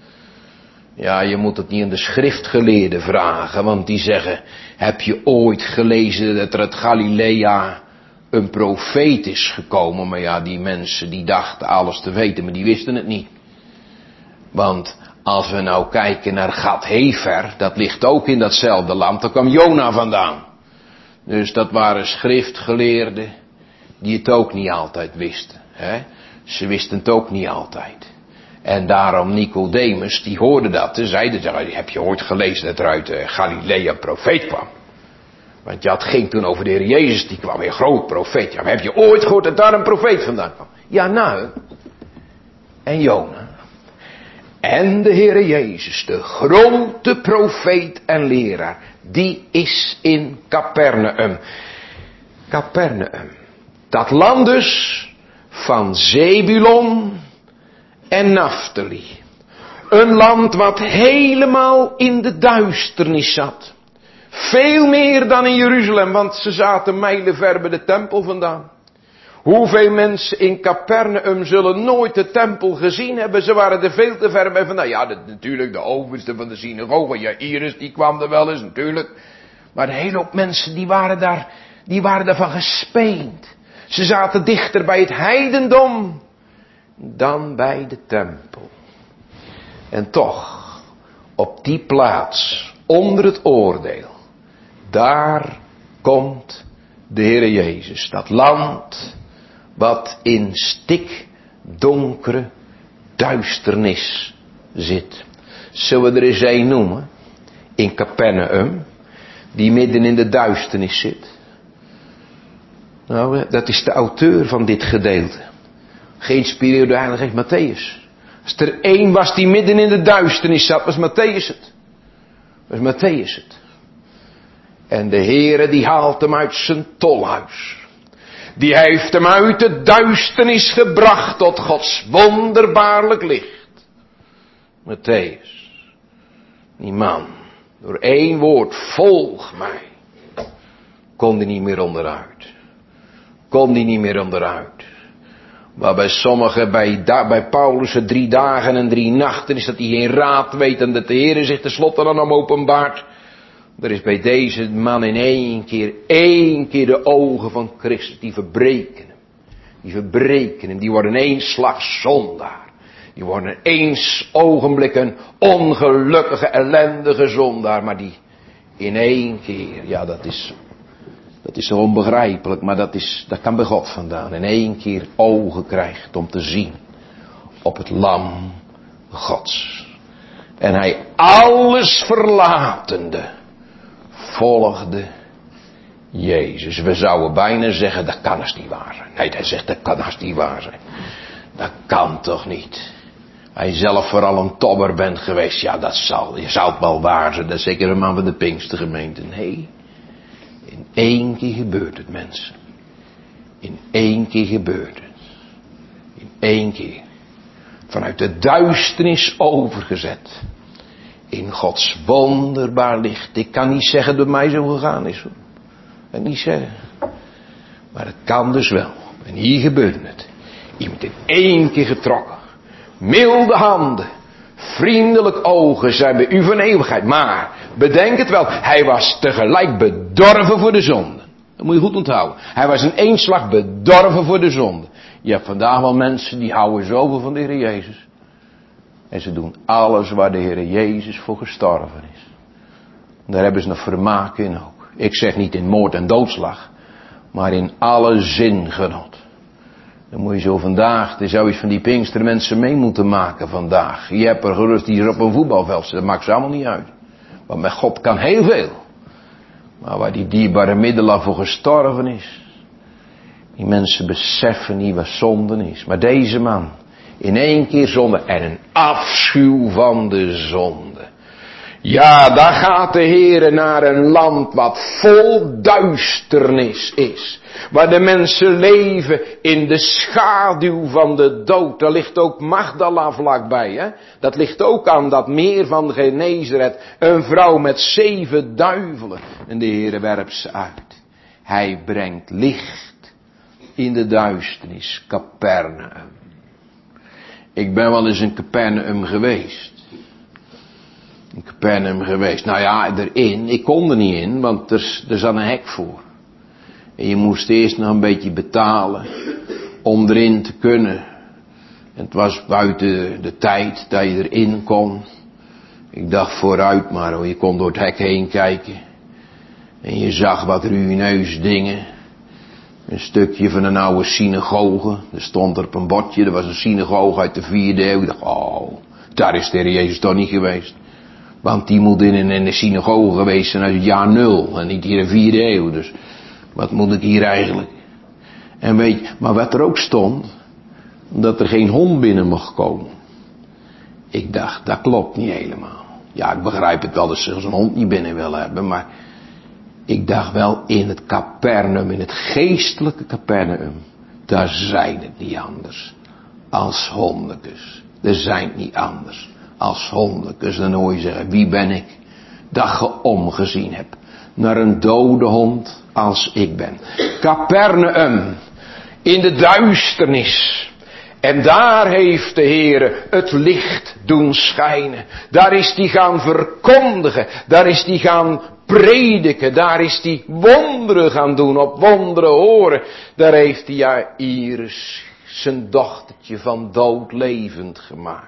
Speaker 1: Ja, je moet het niet aan de schriftgeleerden vragen, want die zeggen, heb je ooit gelezen dat er uit Galilea een profeet is gekomen? Maar ja, die mensen die dachten alles te weten, maar die wisten het niet. Want als we nou kijken naar Gad-Hefer, dat ligt ook in datzelfde land, daar kwam Jona vandaan. Dus dat waren schriftgeleerden die het ook niet altijd wisten. Hè? Ze wisten het ook niet altijd. En daarom Nicodemus, die hoorde dat en zeiden, heb je ooit gelezen dat er uit Galilea een profeet kwam? Want het ging toen over de Heer Jezus, die kwam, een groot profeet. Ja, maar heb je ooit gehoord dat daar een profeet vandaan kwam? Ja, nou. En Jona. En de Heer Jezus, de grote profeet en leraar, die is in Capernaum. Capernaum. Dat land dus van Zebulon en Naphtali. Een land wat helemaal in de duisternis zat. Veel meer dan in Jeruzalem, want ze zaten mijlenver bij de tempel vandaan. Hoeveel mensen in Capernaum zullen nooit de tempel gezien hebben? Ze waren er veel te ver bij vandaan. Ja, natuurlijk de overste van de synagoge. Ja, Iris die kwam er wel eens natuurlijk. Maar een hele hoop mensen die waren daarvan gespeend. Ze zaten dichter bij het heidendom dan bij de tempel. En toch, op die plaats, onder het oordeel, daar komt de Heer Jezus. Dat land wat in stikdonkere duisternis zit. Zullen we er eens een noemen? In Capernaum, die midden in de duisternis zit. Nou, dat is de auteur van dit gedeelte. Geïnspireerd door Heilige Geest, Mattheüs. Als er één was die midden in de duisternis zat, was Mattheüs het. Was Mattheüs het. En de Heere die haalt hem uit zijn tolhuis. Die heeft hem uit de duisternis gebracht tot Gods wonderbaarlijk licht. Mattheüs. Die man, door één woord, volg mij. Kon die niet meer onderuit. Kon die niet meer onderuit. Maar bij sommigen, bij Paulus' 3 dagen en 3 nachten, is dat hij geen raad weet en dat de Heere zich tenslotte aan hem openbaart. Er is bij deze man in één keer de ogen van Christus, die verbreken hem. Die verbreken hem, die worden in één slag zondaar. Die worden in één ogenblik een ongelukkige, ellendige zondaar. Maar die in één keer, ja dat is zo onbegrijpelijk, maar dat kan bij God vandaan. In één keer ogen krijgt om te zien op het lam Gods. En hij alles verlatende volgde Jezus. We zouden bijna zeggen, dat kan eens niet waar zijn. Nee, hij zegt, dat kan eens niet waar zijn. Dat kan toch niet. Hij zelf vooral een tobber bent geweest. Ja, je zou het wel waar zijn. Dat is zeker een man van de Pinkstergemeente. Nee. In één keer gebeurt het, mensen. In één keer gebeurt het. In één keer. Vanuit de duisternis overgezet. In Gods wonderbaar licht. Ik kan niet zeggen dat mij zo gegaan is. Hoor. Ik kan niet zeggen. Maar het kan dus wel. En hier gebeurde het. Iemand in één keer getrokken. Milde handen. Vriendelijk ogen zijn bij u van eeuwigheid. Maar, bedenk het wel. Hij was tegelijk bedorven voor de zonde. Dat moet je goed onthouden. Hij was in één slag bedorven voor de zonde. Je hebt vandaag wel mensen die houden zoveel van de Heer Jezus. En ze doen alles waar de Heer Jezus voor gestorven is. Daar hebben ze een vermaak in ook. Ik zeg niet in moord en doodslag. Maar in alle zingenot. Dan moet je zo vandaag, er zou iets van die Pinkster mensen mee moeten maken vandaag. Je hebt er gerust die er op een voetbalveld zitten, dat maakt ze allemaal niet uit. Want met God kan heel veel. Maar waar die dierbare middelaar voor gestorven is. Die mensen beseffen niet wat zonde is. Maar deze man, in één keer zonde en een afschuw van de zonde. Ja, daar gaat de Heere naar een land wat vol duisternis is. Waar de mensen leven in de schaduw van de dood. Daar ligt ook Magdala vlakbij. Hè? Dat ligt ook aan dat meer van Genezaret. Een vrouw met 7 duivelen. En de Heere werpt ze uit. Hij brengt licht in de duisternis. Capernaum. Ik ben wel eens in Capernaum geweest. In Capernaum geweest. Nou ja, erin. Ik kon er niet in, want er zat een hek voor. En je moest eerst nog een beetje betalen om erin te kunnen. En het was buiten de tijd dat je erin kon. Ik dacht vooruit maar hoor, je kon door het hek heen kijken. En je zag wat ruïneus dingen. Een stukje van een oude synagoge. Er stond er op een bordje, er was een synagoge uit de 4e eeuw. Ik dacht, oh, daar is de Heer Jezus toch niet geweest. Want die moet in de synagoge geweest zijn uit het jaar 0. En niet hier in de 4e eeuw. Dus wat moet ik hier eigenlijk? En weet je, maar wat er ook stond. Dat er geen hond binnen mocht komen. Ik dacht, dat klopt niet helemaal. Ja, ik begrijp het wel dat ze zo'n hond niet binnen willen hebben. Maar ik dacht wel in het Capernaum, in het geestelijke Capernaum. Daar zijn het niet anders. Als hondekes. Er zijn het niet anders. Als hondekes, dan hoor je zeggen, wie ben ik? Dat je omgezien hebt. Naar een dode hond als ik ben. Capernaum. In de duisternis. En daar heeft de Heere het licht doen schijnen. Daar is die gaan verkondigen. Daar is die gaan prediken. Daar is die wonderen gaan doen. Op wonderen horen. Daar heeft die Jairus zijn dochtertje van dood levend gemaakt.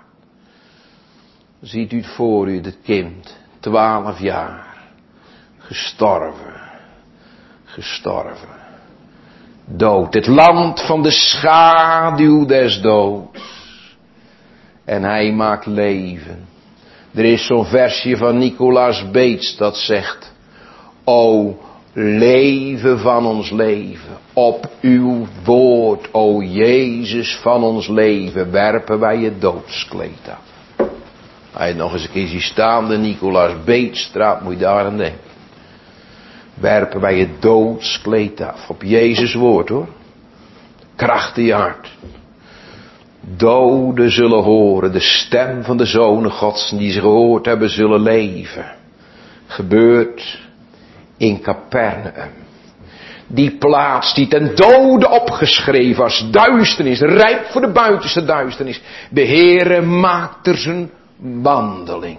Speaker 1: Ziet u het voor u, dat kind. 12 jaar. Gestorven. Gestorven. Dood. Het land van de schaduw des doods. En hij maakt leven. Er is zo'n versje van Nicolaas Beets dat zegt. O leven van ons leven. Op uw woord, o Jezus van ons leven, werpen wij het doodskleed af. Hij nog eens een keer ziet staan, de Nicolaas Beetsstraat, moet je daar aan denken. Werpen wij het doodskleed af. Op Jezus woord hoor. Kracht in je hart. Doden zullen horen de stem van de zonen Gods. Die ze gehoord hebben zullen leven. Gebeurt in Capernaum. Die plaats die ten dode opgeschreven was. Duisternis. Rijp voor de buitenste duisternis. De Heere maakt er zijn wandeling.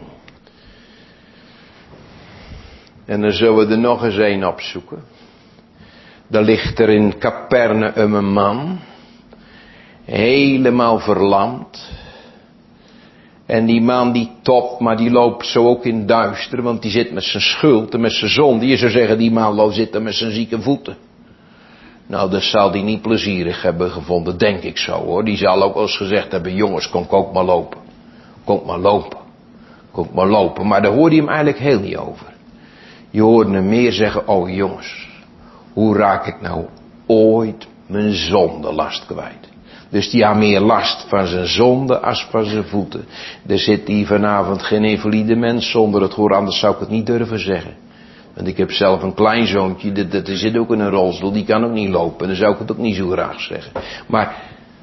Speaker 1: En dan zullen we er nog eens een opzoeken. Daar ligt er in Capernaum een man. Helemaal verlamd. En die man die topt, maar die loopt zo ook in duister. Want die zit met zijn schuld en met zijn zonde. Je zou zeggen, die man zit er met zijn zieke voeten. Nou, dat zal die niet plezierig hebben gevonden, denk ik zo hoor. Die zal ook wel eens gezegd hebben, jongens, kom ook maar lopen. Kom maar lopen. Kom maar lopen. Maar daar hoorde je hem eigenlijk heel niet over. Je hoorde hem meer zeggen, oh jongens, hoe raak ik nou ooit mijn zondelast kwijt? Dus die had meer last van zijn zonde als van zijn voeten. Er zit hier vanavond geen invalide mens zonder het hoor, anders zou ik het niet durven zeggen. Want ik heb zelf een kleinzoontje, dat zit ook in een rolstoel, die kan ook niet lopen. Dan zou ik het ook niet zo graag zeggen. Maar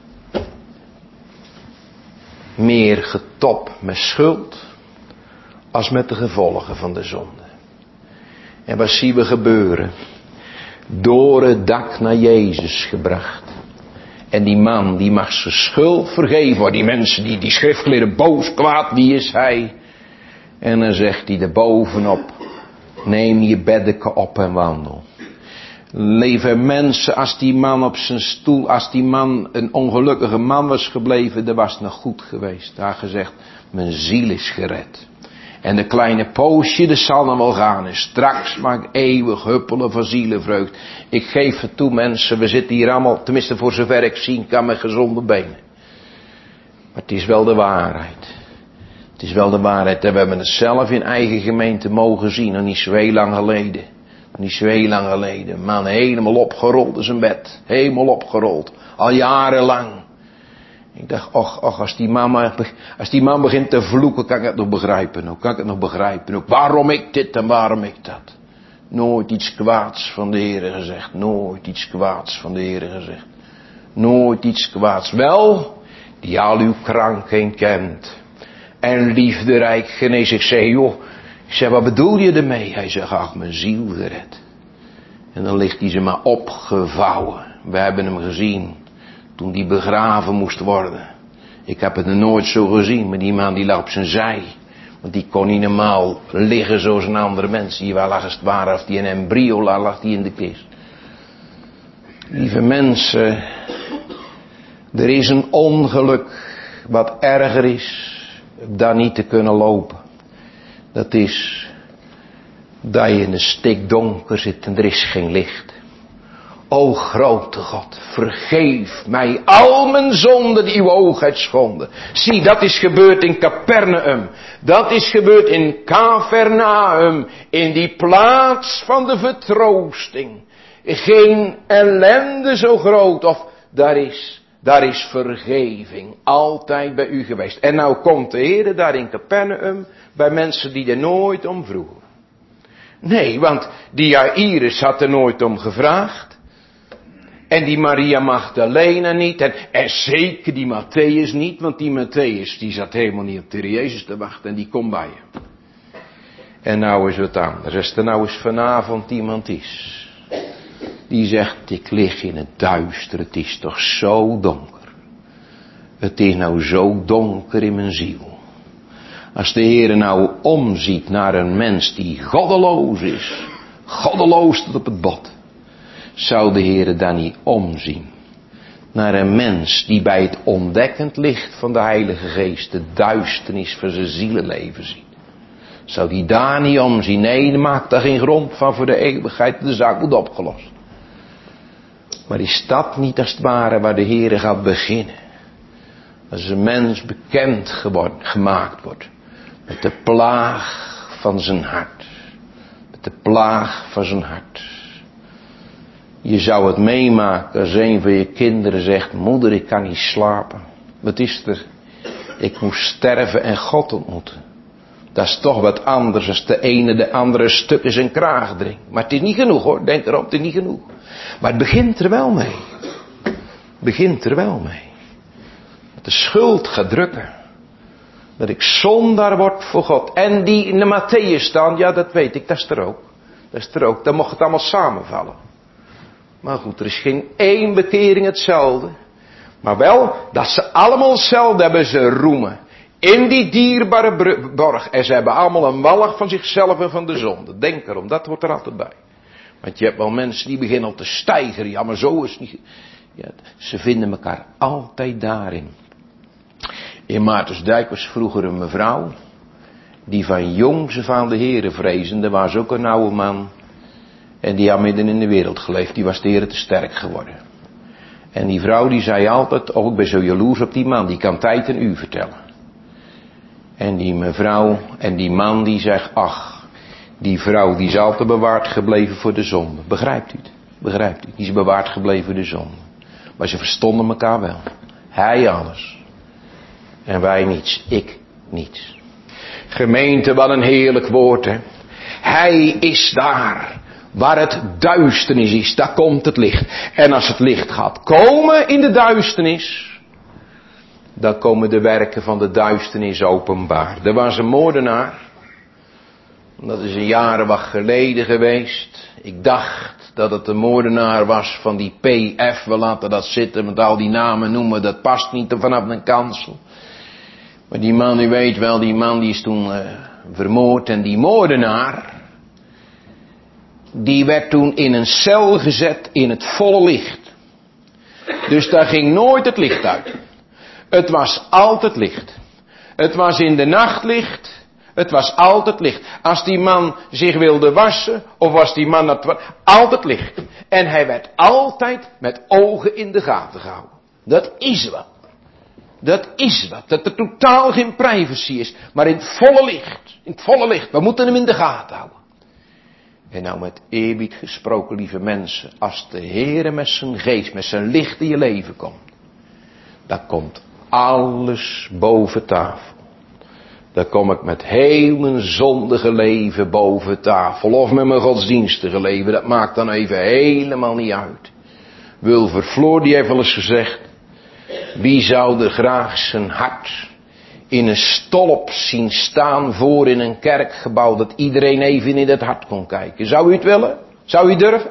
Speaker 1: meer getopt met schuld als met de gevolgen van de zonde. En wat zien we gebeuren? Door het dak naar Jezus gebracht. En die man die mag zijn schuld vergeven. Maar die mensen die schriftgeleerden boos kwaad, wie is hij? En dan zegt hij er bovenop, neem je beddeke op en wandel. Lieve mensen, als die man op zijn stoel, als die man een ongelukkige man was gebleven, dan was het nog goed geweest. Daar gezegd, mijn ziel is gered. En de kleine poosje, dat zal dan wel gaan. En straks mag ik eeuwig huppelen van zielenvreugd. Ik geef het toe mensen, we zitten hier allemaal, tenminste voor zover ik zien kan, met gezonde benen. Maar het is wel de waarheid. Het is wel de waarheid. En we hebben het zelf in eigen gemeente mogen zien. Nog niet zo heel lang geleden. Niet zo heel lang geleden. Een man helemaal opgerold in zijn bed. Helemaal opgerold. Al jarenlang. Ik dacht, och, als die man begint te vloeken, kan ik het nog begrijpen. Ook kan ik het nog begrijpen. Ook waarom ik dit en waarom ik dat. Nooit iets kwaads van de Heere gezegd. Nooit iets kwaads van de Heere gezegd. Nooit iets kwaads. Wel, die al uw krankheid kent. En liefderijk genees. Ik zei, joh. Ik zei, wat bedoel je ermee? Hij zegt, ach, mijn ziel gered. En dan ligt hij ze maar opgevouwen. We hebben hem gezien. Toen die begraven moest worden. Ik heb het nog nooit zo gezien. Maar die man die lag op zijn zij. Want die kon niet normaal liggen zoals een andere mens. Die lag als het ware, of die een embryo lag die in de kist. Lieve mensen. Er is een ongeluk. Wat erger is. Dan niet te kunnen lopen. Dat is. Dat je in een stikdonker zit en er is geen licht. O grote God, vergeef mij al mijn zonden die uw oogheid schonden. Zie, dat is gebeurd in Capernaum. Dat is gebeurd in Capernaum. In die plaats van de vertroosting. Geen ellende zo groot. Of daar is vergeving. Altijd bij u geweest. En nou komt de Heer daar in Capernaum. Bij mensen die er nooit om vroegen. Nee, want die Jairus had er nooit om gevraagd. En die Maria Magdalena niet. En zeker die Matthäus niet. Want die Matthäus die zat helemaal niet op de Heer Jezus te wachten. En die komt bij hem. En nou is het anders. Als er nou eens vanavond iemand is. Die zegt, ik lig in het duister. Het is toch zo donker. Het is nou zo donker in mijn ziel. Als de Heer nou omziet naar een mens die goddeloos is. Goddeloos tot op het bot. Zou de Heer dan niet omzien. Naar een mens die bij het ontdekkend licht van de Heilige Geest de duisternis van zijn zielenleven ziet. Zou die daar niet omzien? Nee, die maakt daar geen grond van voor de eeuwigheid. De zaak moet opgelost. Maar is dat niet als het ware waar de Heer gaat beginnen? Als een mens bekend gemaakt wordt. Met de plaag van zijn hart. Met de plaag van zijn hart. Je zou het meemaken als een van je kinderen zegt, moeder, ik kan niet slapen. Wat is er? Ik moest sterven en God ontmoeten. Dat is toch wat anders als de ene de andere stuk in zijn kraag dringt. Maar het is niet genoeg hoor, denk erop, het is niet genoeg. Maar het begint er wel mee. Het begint er wel mee. Dat de schuld gaat drukken. Dat ik zondaar word voor God. En die in de Matthäus staan, ja dat weet ik, dat is er ook. Dat is er ook, dan mocht het allemaal samenvallen. Maar goed, er is geen één bekering hetzelfde. Maar wel, dat ze allemaal hetzelfde hebben, ze roemen. In die dierbare borg. En ze hebben allemaal een walg van zichzelf en van de zonde. Denk erom, dat hoort er altijd bij. Want je hebt wel mensen die beginnen al te steigeren. Ja, maar zo is het niet. Ja, ze vinden elkaar altijd daarin. In Maartensdijk was vroeger een mevrouw. Die van jongs af aan de Heere vrezende. Was ook een oude man. En die had midden in de wereld geleefd. Die was de Heere te sterk geworden. En die vrouw die zei altijd. Oh, ik ben zo jaloers op die man. Die kan tijd en uur vertellen. En die mevrouw en die man die zegt. Ach, die vrouw die is altijd bewaard gebleven voor de zonde. Begrijpt u het? Begrijpt u het? Die is bewaard gebleven voor de zonde. Maar ze verstonden elkaar wel. Hij alles. En wij niets. Ik niets. Gemeente, wat een heerlijk woord, hè. Hij is daar. Waar het duisternis is, daar komt het licht. En als het licht gaat komen in de duisternis, dan komen de werken van de duisternis openbaar. Er was een moordenaar. Dat is een jaren wat geleden geweest. Ik dacht dat het een moordenaar was van die PF. We laten dat zitten, want al die namen noemen, dat past niet vanaf een kansel. Maar die man, u weet wel, die man die is toen vermoord. En die moordenaar, die werd toen in een cel gezet in het volle licht. Dus daar ging nooit het licht uit. Het was altijd licht. Het was in de nacht licht. Het was altijd licht. Als die man zich wilde wassen, of als die man altijd licht. En hij werd altijd met ogen in de gaten gehouden. Dat is wat. Dat is wat. Dat er totaal geen privacy is. Maar in het volle licht. In het volle licht. We moeten hem in de gaten houden. En nou met eerbied gesproken, lieve mensen. Als de Heere met zijn geest, met zijn licht in je leven komt. Dan komt alles boven tafel. Dan kom ik met heel mijn zondige leven boven tafel. Of met mijn godsdienstige leven. Dat maakt dan even helemaal niet uit. Wilver Floor die heeft wel eens gezegd. Wie zou er graag zijn hart in een stolp zien staan voor in een kerkgebouw. Dat iedereen even in het hart kon kijken. Zou u het willen? Zou u durven?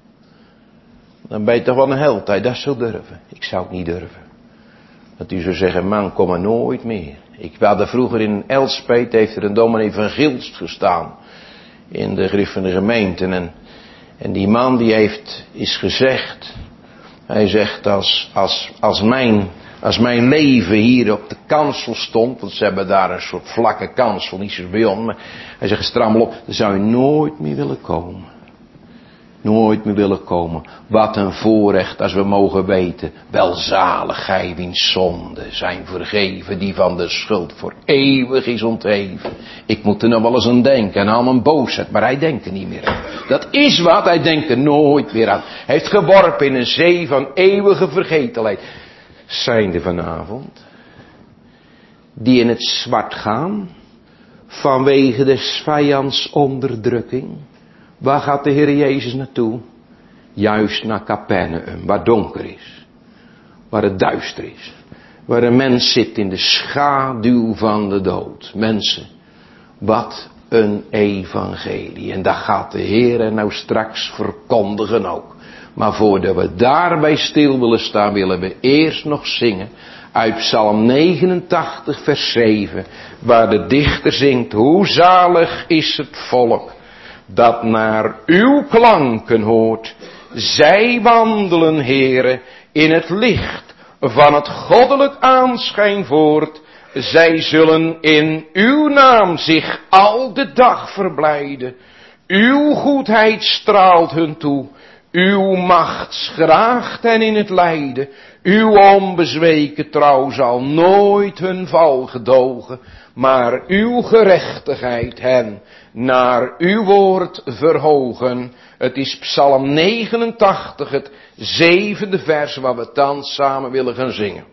Speaker 1: Dan ben je toch wel een held dat je dat zou durven. Ik zou het niet durven. Dat u zou zeggen, man, kom er nooit meer. Ik wilde vroeger in Elspeet, heeft er een dominee van Gilst gestaan. In de grif van de gemeente. En die man die is gezegd. Hij zegt, als mijn leven hier op de kansel stond. Want ze hebben daar een soort vlakke kansel, niet zoals bij ons. Maar hij zegt, stram op, dan zou je nooit meer willen komen. Nooit meer willen komen. Wat een voorrecht als we mogen weten. Welzalig gij wiens zonden zijn vergeven. Die van de schuld voor eeuwig is ontheven. Ik moet er nog wel eens aan denken. En aan mijn boosheid. Maar hij denkt er niet meer aan. Dat is wat. Hij denkt er nooit meer aan. Hij heeft geworpen in een zee van eeuwige vergetelheid. Zijnde vanavond. Die in het zwart gaan. Vanwege des vijands onderdrukking. Waar gaat de Heer Jezus naartoe? Juist naar Capernaum, waar donker is. Waar het duister is. Waar een mens zit in de schaduw van de dood. Mensen, wat een evangelie. En dat gaat de Heer nou straks verkondigen ook. Maar voordat we daarbij stil willen staan, willen we eerst nog zingen. Uit Psalm 89 vers 7. Waar de dichter zingt, hoe zalig is het volk. Dat naar uw klanken hoort. Zij wandelen, Heere, in het licht van het goddelijk aanschijn voort. Zij zullen in uw naam zich al de dag verblijden. Uw goedheid straalt hun toe. Uw macht schraagt hen in het lijden. Uw onbezweken trouw zal nooit hun val gedogen. Maar uw gerechtigheid hen naar uw woord verhogen. Het is Psalm 89, het 7e vers waar we thans samen willen gaan zingen.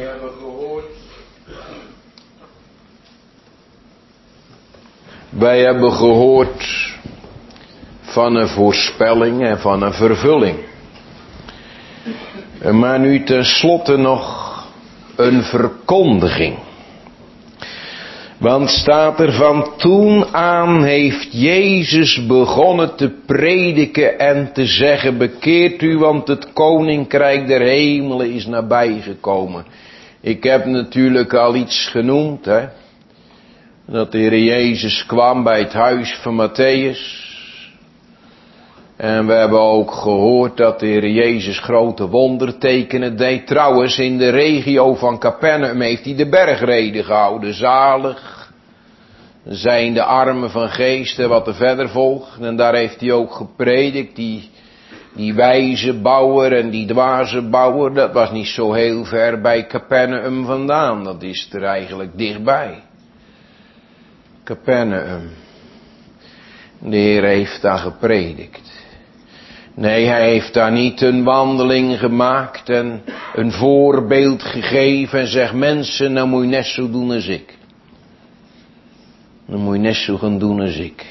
Speaker 1: Wij hebben gehoord van een voorspelling en van een vervulling. Maar nu tenslotte nog een verkondiging. Want staat er van toen aan heeft Jezus begonnen te prediken en te zeggen: bekeert u, want het koninkrijk der hemelen is nabijgekomen. Ik heb natuurlijk al iets genoemd, hè. Dat de Heer Jezus kwam bij het huis van Matthäus. En we hebben ook gehoord dat de Heer Jezus grote wondertekenen deed. Trouwens, in de regio van Capernaum heeft hij de bergrede gehouden. Zalig zijn de armen van geesten, wat er verder volgt. En daar heeft hij ook gepredikt. Die wijze bouwer en die dwaze bouwer, dat was niet zo heel ver bij Capernaum vandaan. Dat is er eigenlijk dichtbij. Capernaum. De Heer heeft daar gepredikt. Nee, hij heeft daar niet een wandeling gemaakt en een voorbeeld gegeven en zegt: mensen, nou moet je net zo doen als ik. Dan moet je net zo gaan doen als ik.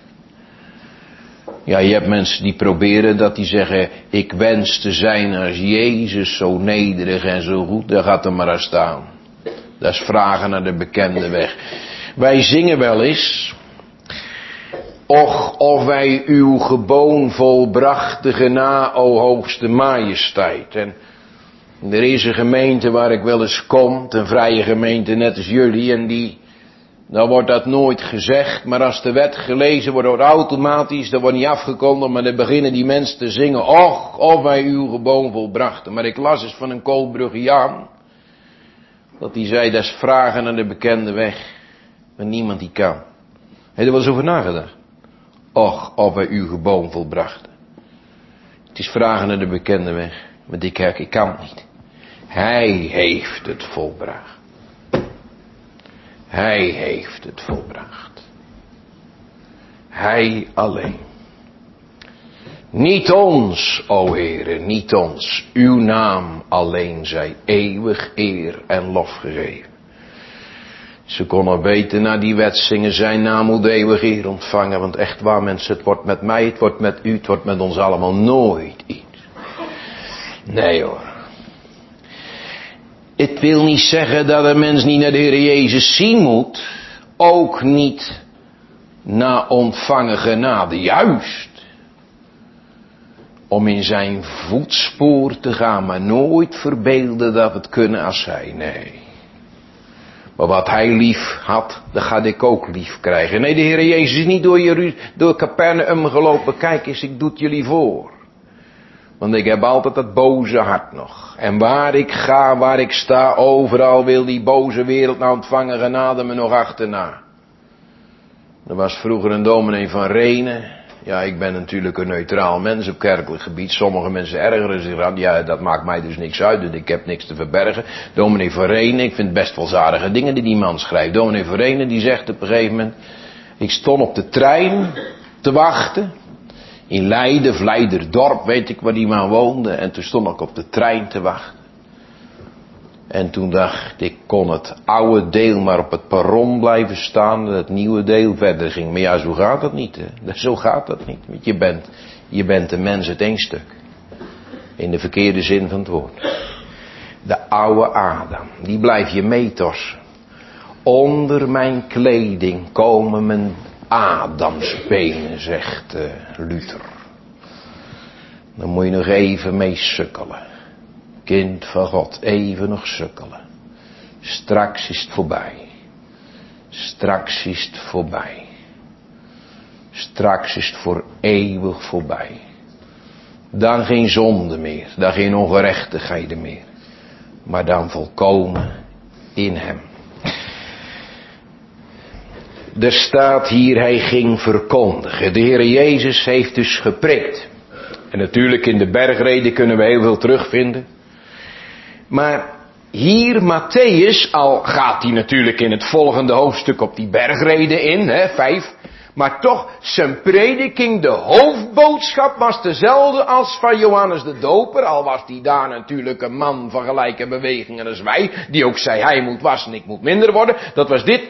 Speaker 1: Ja, je hebt mensen die proberen dat, die zeggen: ik wens te zijn als Jezus, zo nederig en zo goed. Daar gaat er maar aan staan. Dat is vragen naar de bekende weg. Wij zingen wel eens: och, of wij uw geboon volbrachten na, o hoogste majesteit. En er is een gemeente waar ik wel eens kom, een vrije gemeente net als jullie, en dan wordt dat nooit gezegd, maar als de wet gelezen wordt automatisch, dat wordt niet afgekondigd, maar dan beginnen die mensen te zingen: och, of wij uw geboon volbrachten. Maar ik las eens van een Koolbruggiaan, dat hij zei: dat is vragen naar de bekende weg, maar niemand die kan. Heb je er wel eens over nagedacht? Och, of wij uw geboon volbrachten. Het is vragen naar de bekende weg. Maar die kerk, ik kan het niet. Hij heeft het volbracht. Hij heeft het volbracht. Hij alleen. Niet ons, o Heere, niet ons. Uw naam alleen zij eeuwig eer en lof gegeven. Ze konden weten, na die wet zingen: zijn naam moet eeuwig eer ontvangen. Want echt waar, mensen, het wordt met mij, het wordt met u, het wordt met ons allemaal nooit iets. Nee hoor. Het wil niet zeggen dat een mens niet naar de Heer Jezus zien moet. Ook niet na ontvangen genade. Juist. Om in zijn voetspoor te gaan, maar nooit verbeelden dat we het kunnen als hij. Nee. Maar wat hij lief had, dat ga ik ook lief krijgen. Nee, de Heer Jezus is niet door Capernaum gelopen. Kijk eens, ik doe het jullie voor. Want ik heb altijd dat boze hart nog. En waar ik ga, waar ik sta, overal wil die boze wereld nou ontvangen genade me nog achterna. Er was vroeger een dominee van Renen. Ja, ik ben natuurlijk een neutraal mens op kerkelijk gebied. Sommige mensen ergeren zich aan. Ja, dat maakt mij dus niks uit. Dus ik heb niks te verbergen. Dominee van Renen, ik vind best wel zalige dingen die man schrijft. Dominee van Renen, die zegt op een gegeven moment: ik stond op de trein te wachten. In Leiden, of Leiderdorp, weet ik waar die man woonde. En toen stond ik op de trein te wachten. En toen dacht ik, kon het oude deel maar op het perron blijven staan en het nieuwe deel verder ging. Maar ja, zo gaat dat niet, hè. Zo gaat dat niet. Want je bent een mens uit één stuk. In de verkeerde zin van het woord. De oude Adam, die blijf je meetorsen. Onder mijn kleding komen mijn Adamsbenen, zegt Luther. Dan moet je nog even mee sukkelen. Kind van God, even nog sukkelen. Straks is het voorbij. Straks is het voorbij. Straks is het voor eeuwig voorbij. Dan geen zonde meer, dan geen ongerechtigheden meer. Maar dan volkomen in hem. Er staat hier, hij ging verkondigen. De Heer Jezus heeft dus gepreekt. En natuurlijk in de bergreden kunnen we heel veel terugvinden. Maar hier Matthäus, al gaat hij natuurlijk in het volgende hoofdstuk op die bergreden in, 5. Maar toch, zijn prediking, de hoofdboodschap was dezelfde als van Johannes de Doper. Al was die daar natuurlijk een man van gelijke bewegingen als wij. Die ook zei, hij moet wassen, ik moet minder worden. Dat was dit.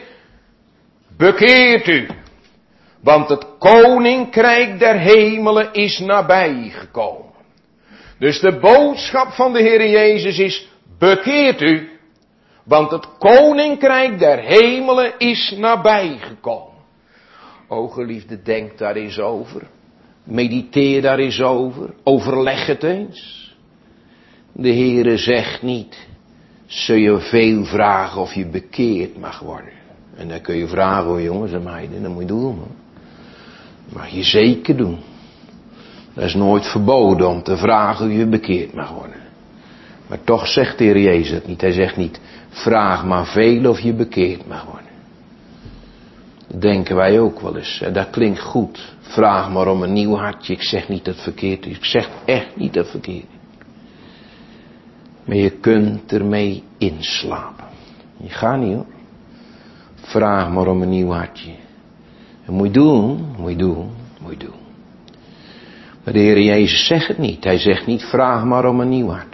Speaker 1: Bekeert u. Want het koninkrijk der hemelen is nabij gekomen. Dus de boodschap van de Heer Jezus is, bekeert u. Want het koninkrijk der hemelen is nabij gekomen. O geliefde, denk daar eens over. Mediteer daar eens over. Overleg het eens. De Heere zegt niet, zul je veel vragen of je bekeerd mag worden. En dan kun je vragen hoor jongens en meiden, dat moet je doen. Hoor. Dat mag je zeker doen. Dat is nooit verboden om te vragen hoe je bekeerd mag worden. Maar toch zegt de Heer Jezus het niet. Hij zegt niet, vraag maar veel of je bekeerd mag worden. Dat denken wij ook wel eens. En dat klinkt goed. Vraag maar om een nieuw hartje. Ik zeg niet dat het verkeerd is. Ik zeg echt niet dat het verkeerd is. Maar je kunt ermee inslapen. Je gaat niet hoor. Vraag maar om een nieuw hartje. Dat moet je doen. Moet je doen. Moet je doen. Maar de Heer Jezus zegt het niet. Hij zegt niet, vraag maar om een nieuw hart.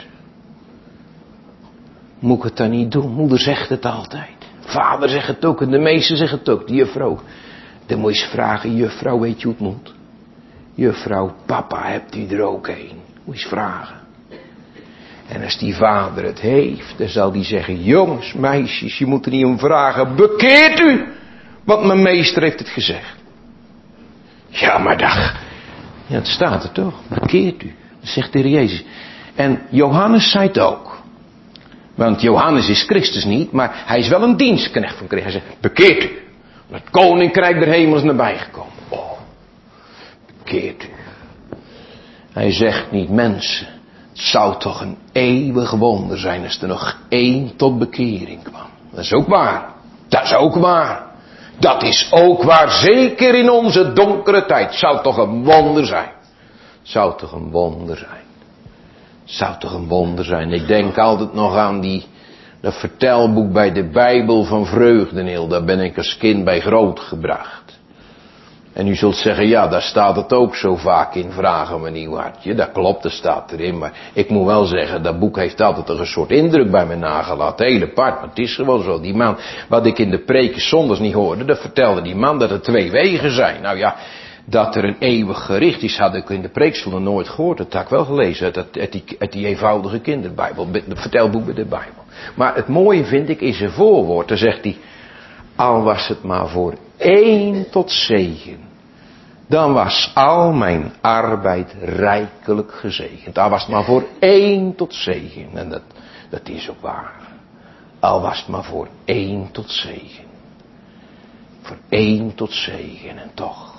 Speaker 1: Moet ik het dan niet doen? Moeder zegt het altijd. Vader zegt het ook en de meester zegt het ook. Die juffrouw. Dan moet je eens vragen, juffrouw, weet je hoe het moet? Juffrouw, papa, hebt u er ook een? Moet je eens vragen. En als die vader het heeft, dan zal die zeggen, jongens, meisjes, je moet er niet om vragen. Bekeert u! Want mijn meester heeft het gezegd. Ja, maar ja, het staat er toch. Bekeert u. Dat zegt de Heer Jezus. En Johannes zei het ook. Want Johannes is Christus niet, maar hij is wel een dienstknecht van Christus. Hij zegt, bekeert u. Want het koninkrijk der hemels is nabij gekomen. Oh, bekeert u. Hij zegt niet, mensen, het zou toch een eeuwig wonder zijn als er nog één tot bekering kwam. Dat is ook waar. Dat is ook waar. Dat is ook waar, zeker in onze donkere tijd. Zou toch een wonder zijn. Zou toch een wonder zijn. Zou toch een wonder zijn. Ik denk altijd nog aan dat vertelboek bij de Bijbel van Vreugdeneel. Daar ben ik als kind bij grootgebracht. En u zult zeggen, ja, daar staat het ook zo vaak in, vragen om een nieuw hartje. Dat klopt, dat staat erin. Maar ik moet wel zeggen, dat boek heeft altijd een soort indruk bij me nagelaten. Heel apart, maar het is gewoon zo. Die man, wat ik in de preken zondags niet hoorde, dat vertelde die man dat er twee wegen zijn. Nou ja, dat er een eeuwig gericht is, had ik in de preekstoel nooit gehoord. Dat had ik wel gelezen uit die eenvoudige kinderbijbel, het vertelboek bij de Bijbel. Maar het mooie vind ik is een voorwoord. Dan zegt hij, al was het maar voor één tot zegen, dan was al mijn arbeid rijkelijk gezegend. Al was het maar voor één tot zegen. En dat is ook waar. Al was het maar voor één tot zegen. Voor één tot zegen en toch.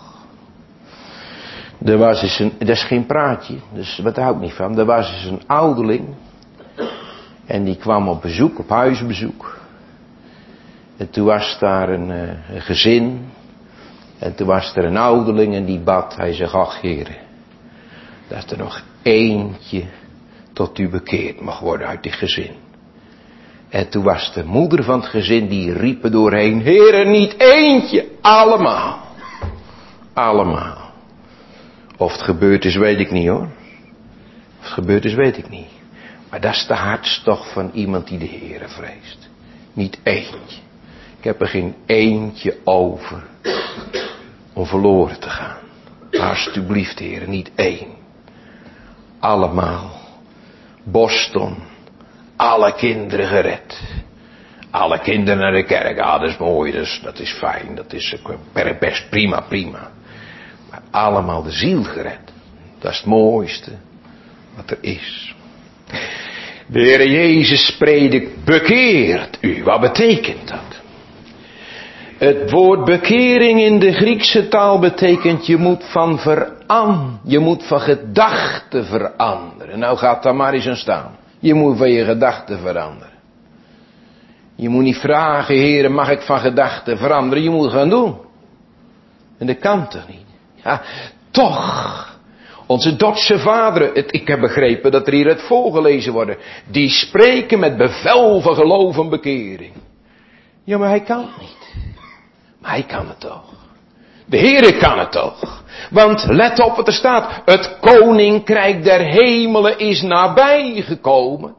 Speaker 1: Er was eens dat is geen praatje, dus wat hou ik niet van. Er was eens een ouderling. En die kwam op bezoek, op huisbezoek. En toen was daar een gezin. En toen was er een ouderling en die bad. Hij zegt, ach heren, dat er nog eentje tot u bekeerd mag worden uit dit gezin. En toen was de moeder van het gezin, die riepen doorheen, heren, niet eentje, allemaal. Allemaal. Of het gebeurd is, weet ik niet hoor. Of het gebeurd is, weet ik niet. Maar dat is de hartstocht van iemand die de Heere vreest. Niet eentje. Ik heb er geen eentje over om verloren te gaan. Alsjeblieft, Heere, niet één. Allemaal. Boston. Alle kinderen gered. Alle kinderen naar de kerk. Ah, dat is mooi, dat is fijn. Dat is best prima. Maar allemaal de ziel gered. Dat is het mooiste wat er is. De Heer Jezus predikt, bekeert u. Wat betekent dat? Het woord bekering in de Griekse taal betekent je moet van gedachten veranderen. Nou gaat daar maar eens aan staan. Je moet van je gedachten veranderen. Je moet niet vragen, Heer, mag ik van gedachten veranderen? Je moet het gaan doen. En dat kan toch niet? Ja, toch. Onze Dordtse vaderen, ik heb begrepen dat er hier het voorgelezen worden. Die spreken met bevel van geloof en bekering. Ja, maar hij kan het niet. Maar hij kan het toch. De Heere kan het toch. Want let op wat er staat. Het koninkrijk der hemelen is nabij gekomen.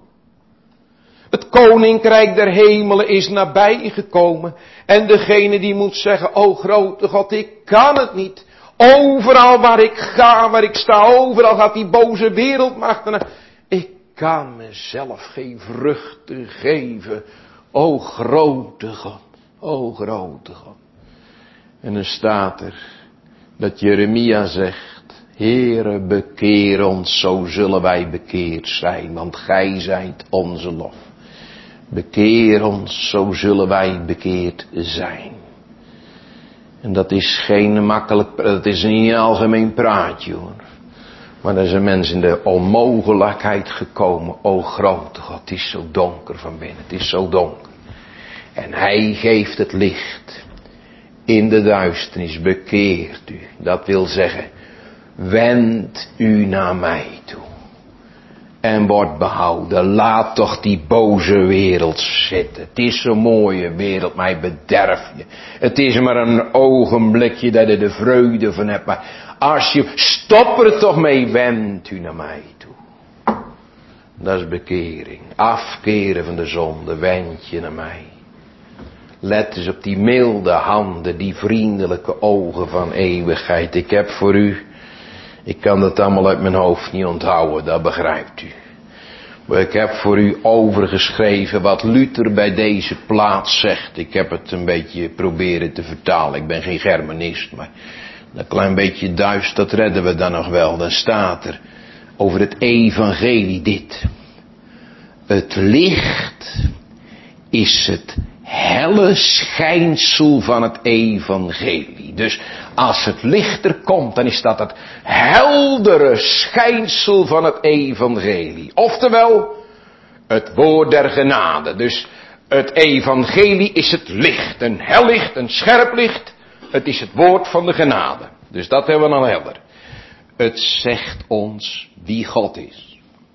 Speaker 1: Het koninkrijk der hemelen is nabij gekomen. En degene die moet zeggen, o grote God, ik kan het niet. Overal waar ik ga, waar ik sta, overal gaat die boze wereldmacht. Ik kan mezelf geen vruchten geven. O grote God, o grote God. En dan staat er dat Jeremia zegt, Heere, bekeer ons, zo zullen wij bekeerd zijn, want gij zijt onze lof. Bekeer ons, zo zullen wij bekeerd zijn. En dat is geen makkelijk, dat is niet een algemeen praatje hoor. Maar er is een mens in de onmogelijkheid gekomen. O grote God, het is zo donker van binnen, het is zo donker. En hij geeft het licht. In de duisternis bekeert u. Dat wil zeggen, wend u naar mij toe. En wordt behouden. Laat toch die boze wereld zitten. Het is zo'n mooie wereld, maar hij bederft je. Het is maar een ogenblikje dat je de vreugde van hebt. Maar als je, stop er toch mee, wend u naar mij toe. Dat is bekering. Afkeren van de zonde, wend je naar mij. Let eens op die milde handen, die vriendelijke ogen van eeuwigheid. Ik heb voor u, ik kan dat allemaal uit mijn hoofd niet onthouden, dat begrijpt u. Maar ik heb voor u overgeschreven wat Luther bij deze plaats zegt. Ik heb het een beetje proberen te vertalen. Ik ben geen Germanist, maar een klein beetje Duits, dat redden we dan nog wel. Dan staat er over het evangelie dit. Het licht is het helle schijnsel van het evangelie. Dus als het licht er komt, dan is dat het heldere schijnsel van het evangelie. Oftewel, het woord der genade. Dus het evangelie is het licht, een hel licht, een scherp licht. Het is het woord van de genade. Dus dat hebben we dan helder. Het zegt ons wie God is.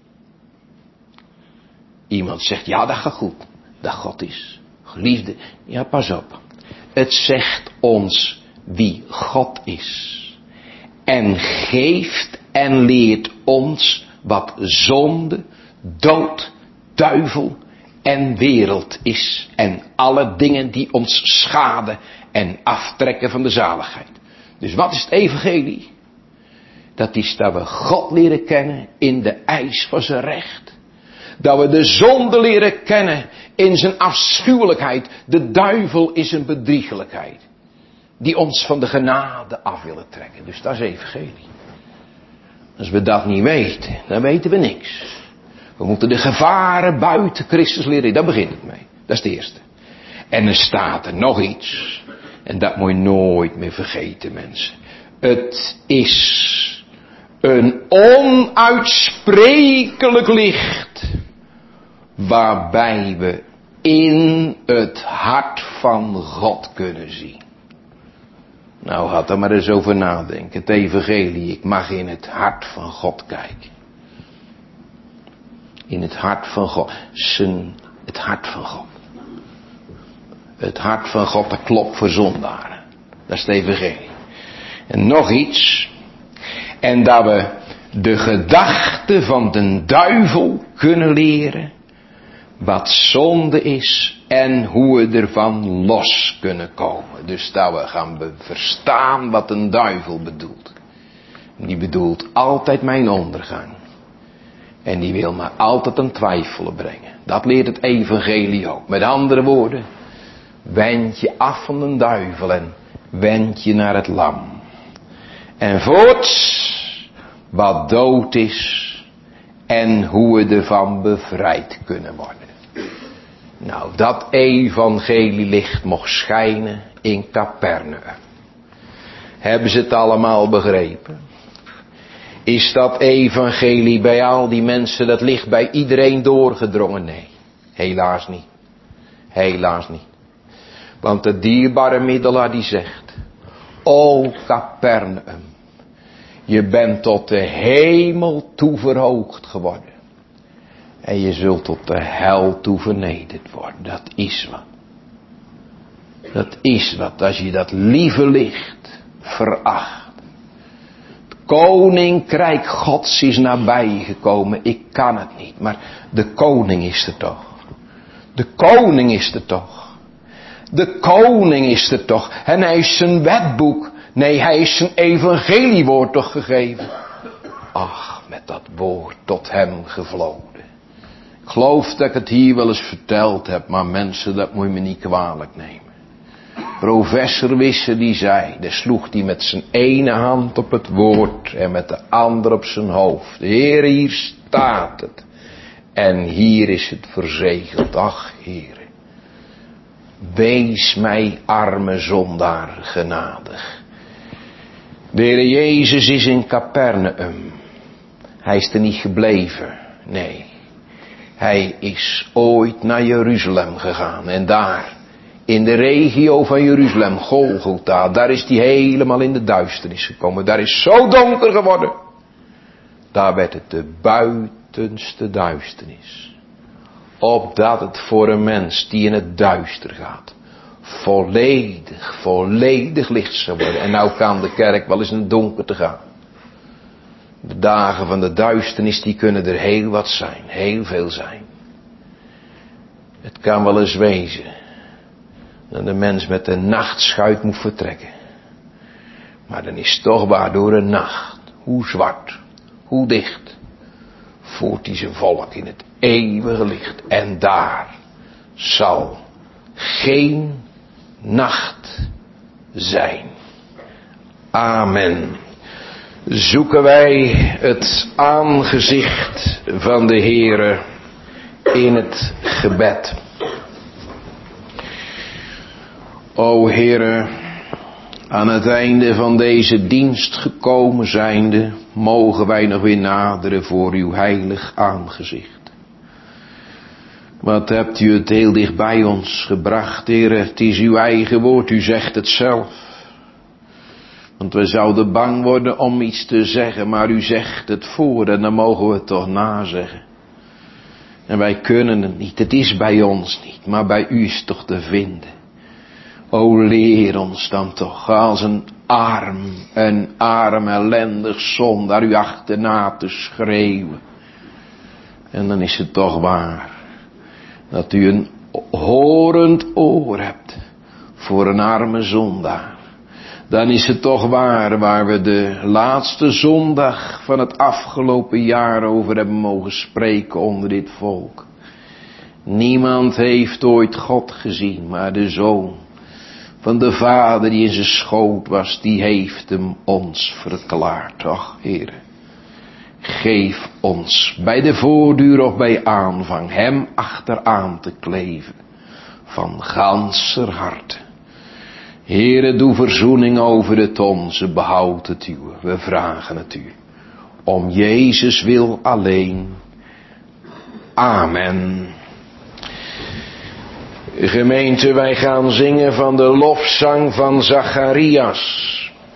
Speaker 1: Iemand zegt, ja dat gaat goed, dat God is. Geliefde, ja pas op. Het zegt ons wie God is. En geeft en leert ons wat zonde, dood, duivel en wereld is. En alle dingen die ons schaden en aftrekken van de zaligheid. Dus wat is het evangelie? Dat is dat we God leren kennen in de eis van zijn recht. Dat we de zonde leren kennen in zijn afschuwelijkheid. De duivel is een bedriegelijkheid. Die ons van de genade af willen trekken. Dus dat is evangelie. Als we dat niet weten, dan weten we niks. We moeten de gevaren buiten Christus leren. Daar begint het mee. Dat is het eerste. En er staat er nog iets. En dat moet je nooit meer vergeten, mensen. Het is een onuitsprekelijk licht. Waarbij we in het hart van God kunnen zien. Nou, ga er maar eens over nadenken. Het evangelie, ik mag in het hart van God kijken. In het hart van God. Het hart van God. Het hart van God, dat klopt voor zondaren. Dat is het evangelie. En nog iets. En dat we de gedachten van de duivel kunnen leren. Wat zonde is en hoe we ervan los kunnen komen. Dus dat we gaan verstaan wat een duivel bedoelt. Die bedoelt altijd mijn ondergang. En die wil me altijd aan twijfelen brengen. Dat leert het evangelie ook. Met andere woorden, wend je af van de duivel en wend je naar het lam. En voorts wat dood is en hoe we ervan bevrijd kunnen worden. Nou, dat evangelielicht mocht schijnen in Capernaum. Hebben ze het allemaal begrepen? Is dat evangelie bij al die mensen, dat licht bij iedereen doorgedrongen? Nee, helaas niet. Helaas niet. Want de dierbare middelaar die zegt, o Capernaum, je bent tot de hemel toe verhoogd geworden. En je zult tot de hel toe vernederd worden. Dat is wat. Dat is wat. Als je dat lieve licht veracht. Het koninkrijk Gods is nabijgekomen. Ik kan het niet, maar de koning is er toch. De koning is er toch. De koning is er toch. En hij is zijn wetboek. Nee, hij is zijn evangeliewoord toch gegeven. Ach, met dat woord tot hem gevloden. Ik geloof dat ik het hier wel eens verteld heb, maar mensen, dat moet je me niet kwalijk nemen. Professor Wisse die zei, daar sloeg hij met zijn ene hand op het woord en met de andere op zijn hoofd. De Heer, hier staat het. En hier is het verzegeld. Ach, Heer. Wees mij arme zondaar genadig. De Heer Jezus is in Capernaum. Hij is er niet gebleven. Nee. Hij is ooit naar Jeruzalem gegaan. En daar, in de regio van Jeruzalem, Golgotha, daar is hij helemaal in de duisternis gekomen. Daar is zo donker geworden. Daar werd het de buitenste duisternis. Opdat het voor een mens die in het duister gaat, volledig licht zou worden. En nou kan de kerk wel eens in het donker te gaan. De dagen van de duisternis, die kunnen er heel wat zijn. Heel veel zijn. Het kan wel eens wezen dat de mens met de nachtschuit moet vertrekken. Maar dan is toch waar door een nacht, hoe zwart, hoe dicht, voert hij zijn volk in het eeuwige licht. En daar zal geen nacht zijn. Amen. Zoeken wij het aangezicht van de Heere in het gebed. O Heere, aan het einde van deze dienst gekomen zijnde, mogen wij nog weer naderen voor uw heilig aangezicht. Wat hebt u het heel dicht bij ons gebracht, Heere, het is uw eigen woord, u zegt het zelf. Want we zouden bang worden om iets te zeggen, maar u zegt het voor en dan mogen we het toch nazeggen. En wij kunnen het niet, het is bij ons niet, maar bij u is het toch te vinden. O leer ons dan toch als een arm ellendig zondaar u achterna te schreeuwen. En dan is het toch waar dat u een horend oor hebt voor een arme zondaar. Dan is het toch waar we de laatste zondag van het afgelopen jaar over hebben mogen spreken onder dit volk. Niemand heeft ooit God gezien, maar de Zoon van de Vader die in zijn schoot was, die heeft hem ons verklaard. Ach, Heere, geef ons bij de voortduur of bij aanvang hem achteraan te kleven van ganser harte. Heere, doe verzoening over het onze, behoud het uwe. We vragen het u. Om Jezus wil alleen. Amen. Gemeente, wij gaan zingen van de lofzang van Zacharias.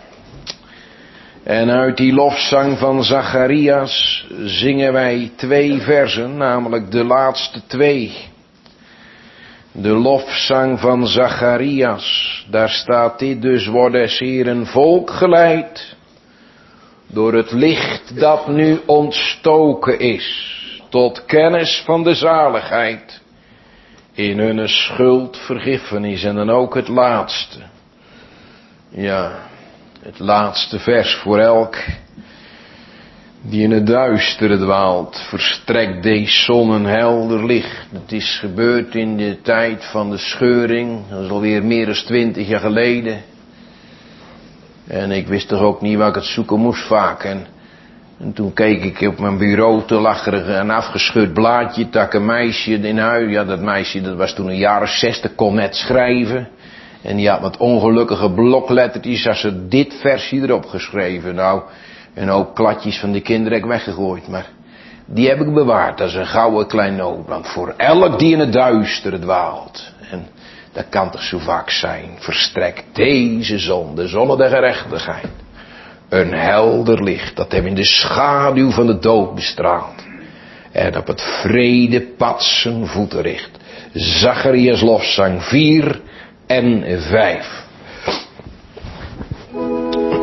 Speaker 1: En uit die lofzang van Zacharias zingen wij 2 versen, namelijk de laatste 2. De lofzang van Zacharias, daar staat dit: dus wordt des Heeren volk geleid door het licht dat nu ontstoken is, tot kennis van de zaligheid, in hun schuldvergiffenis. En dan ook het laatste. Ja, het laatste vers voor elk die in het duistere dwaalt, verstrekt deze zon een helder licht. Het is gebeurd in de tijd van de scheuring, dat is alweer meer dan 20 jaar geleden. En ik wist toch ook niet waar ik het zoeken moest vaak. En toen keek ik op mijn bureau, te lag er een afgescheurd blaadje, dat een meisje in huis. Ja, dat meisje, dat was toen een jaar 60, kon net schrijven. En die had met ongelukkige bloklettertjes, als ze dit versje erop geschreven. Nou, en ook kladjes van de kinderen heb ik weggegooid, maar die heb ik bewaard als een gouden klein noodbrand voor elk die in het duistere dwaalt. En dat kan toch zo vaak zijn, verstrekt deze zon, de zonne der gerechtigheid, een helder licht dat hem in de schaduw van de dood bestraalt en op het vrede pad zijn voeten richt. Zacharias lofzang 4 en 5.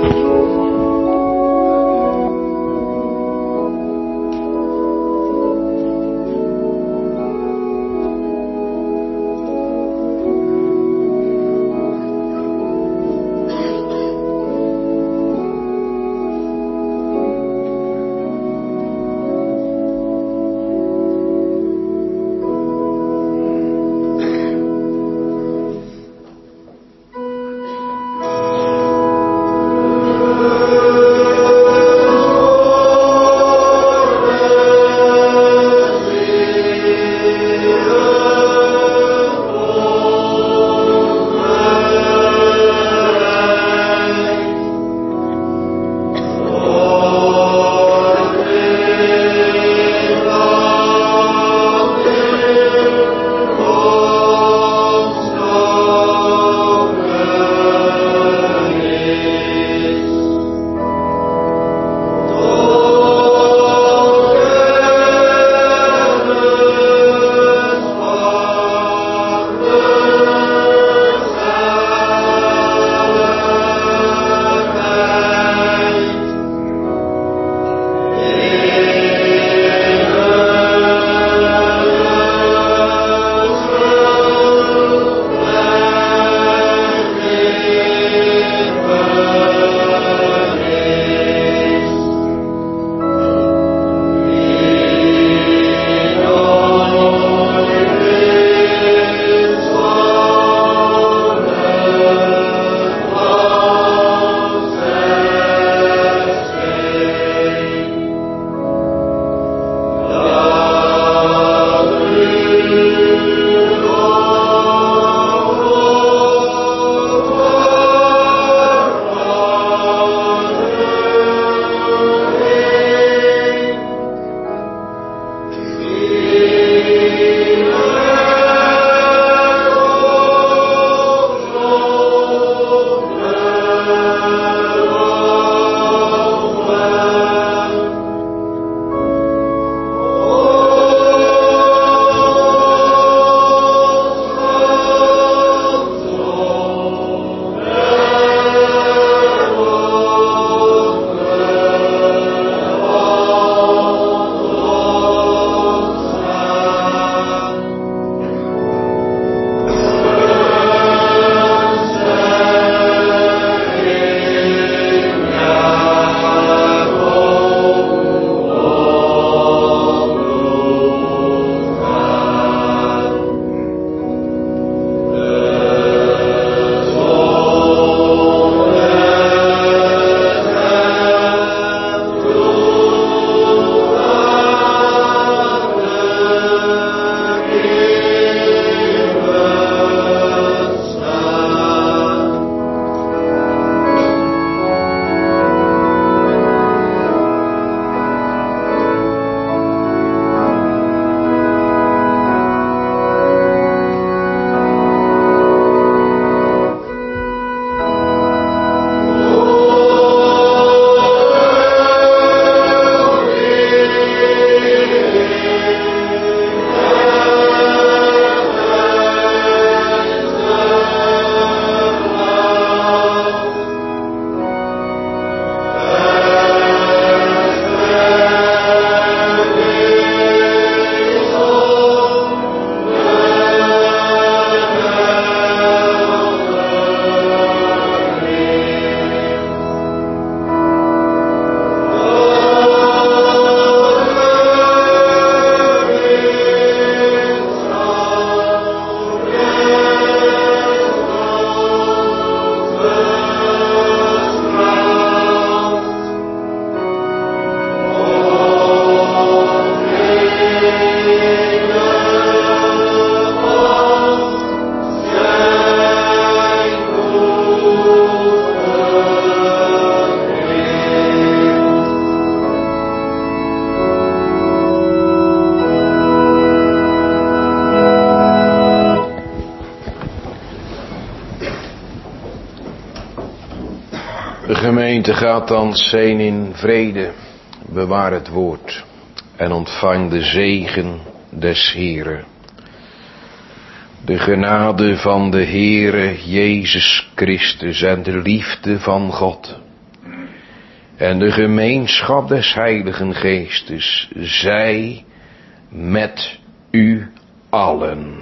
Speaker 1: De gemeente gaat dan zijn in vrede. Bewaar het woord en ontvang de zegen des Heeren. De genade van de Heere Jezus Christus en de liefde van God en de gemeenschap des Heiligen Geestes zij met u allen.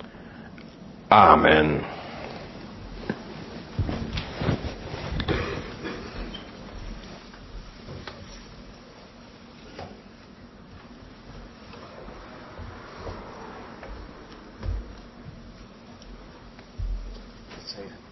Speaker 1: Amen.
Speaker 3: Zegen.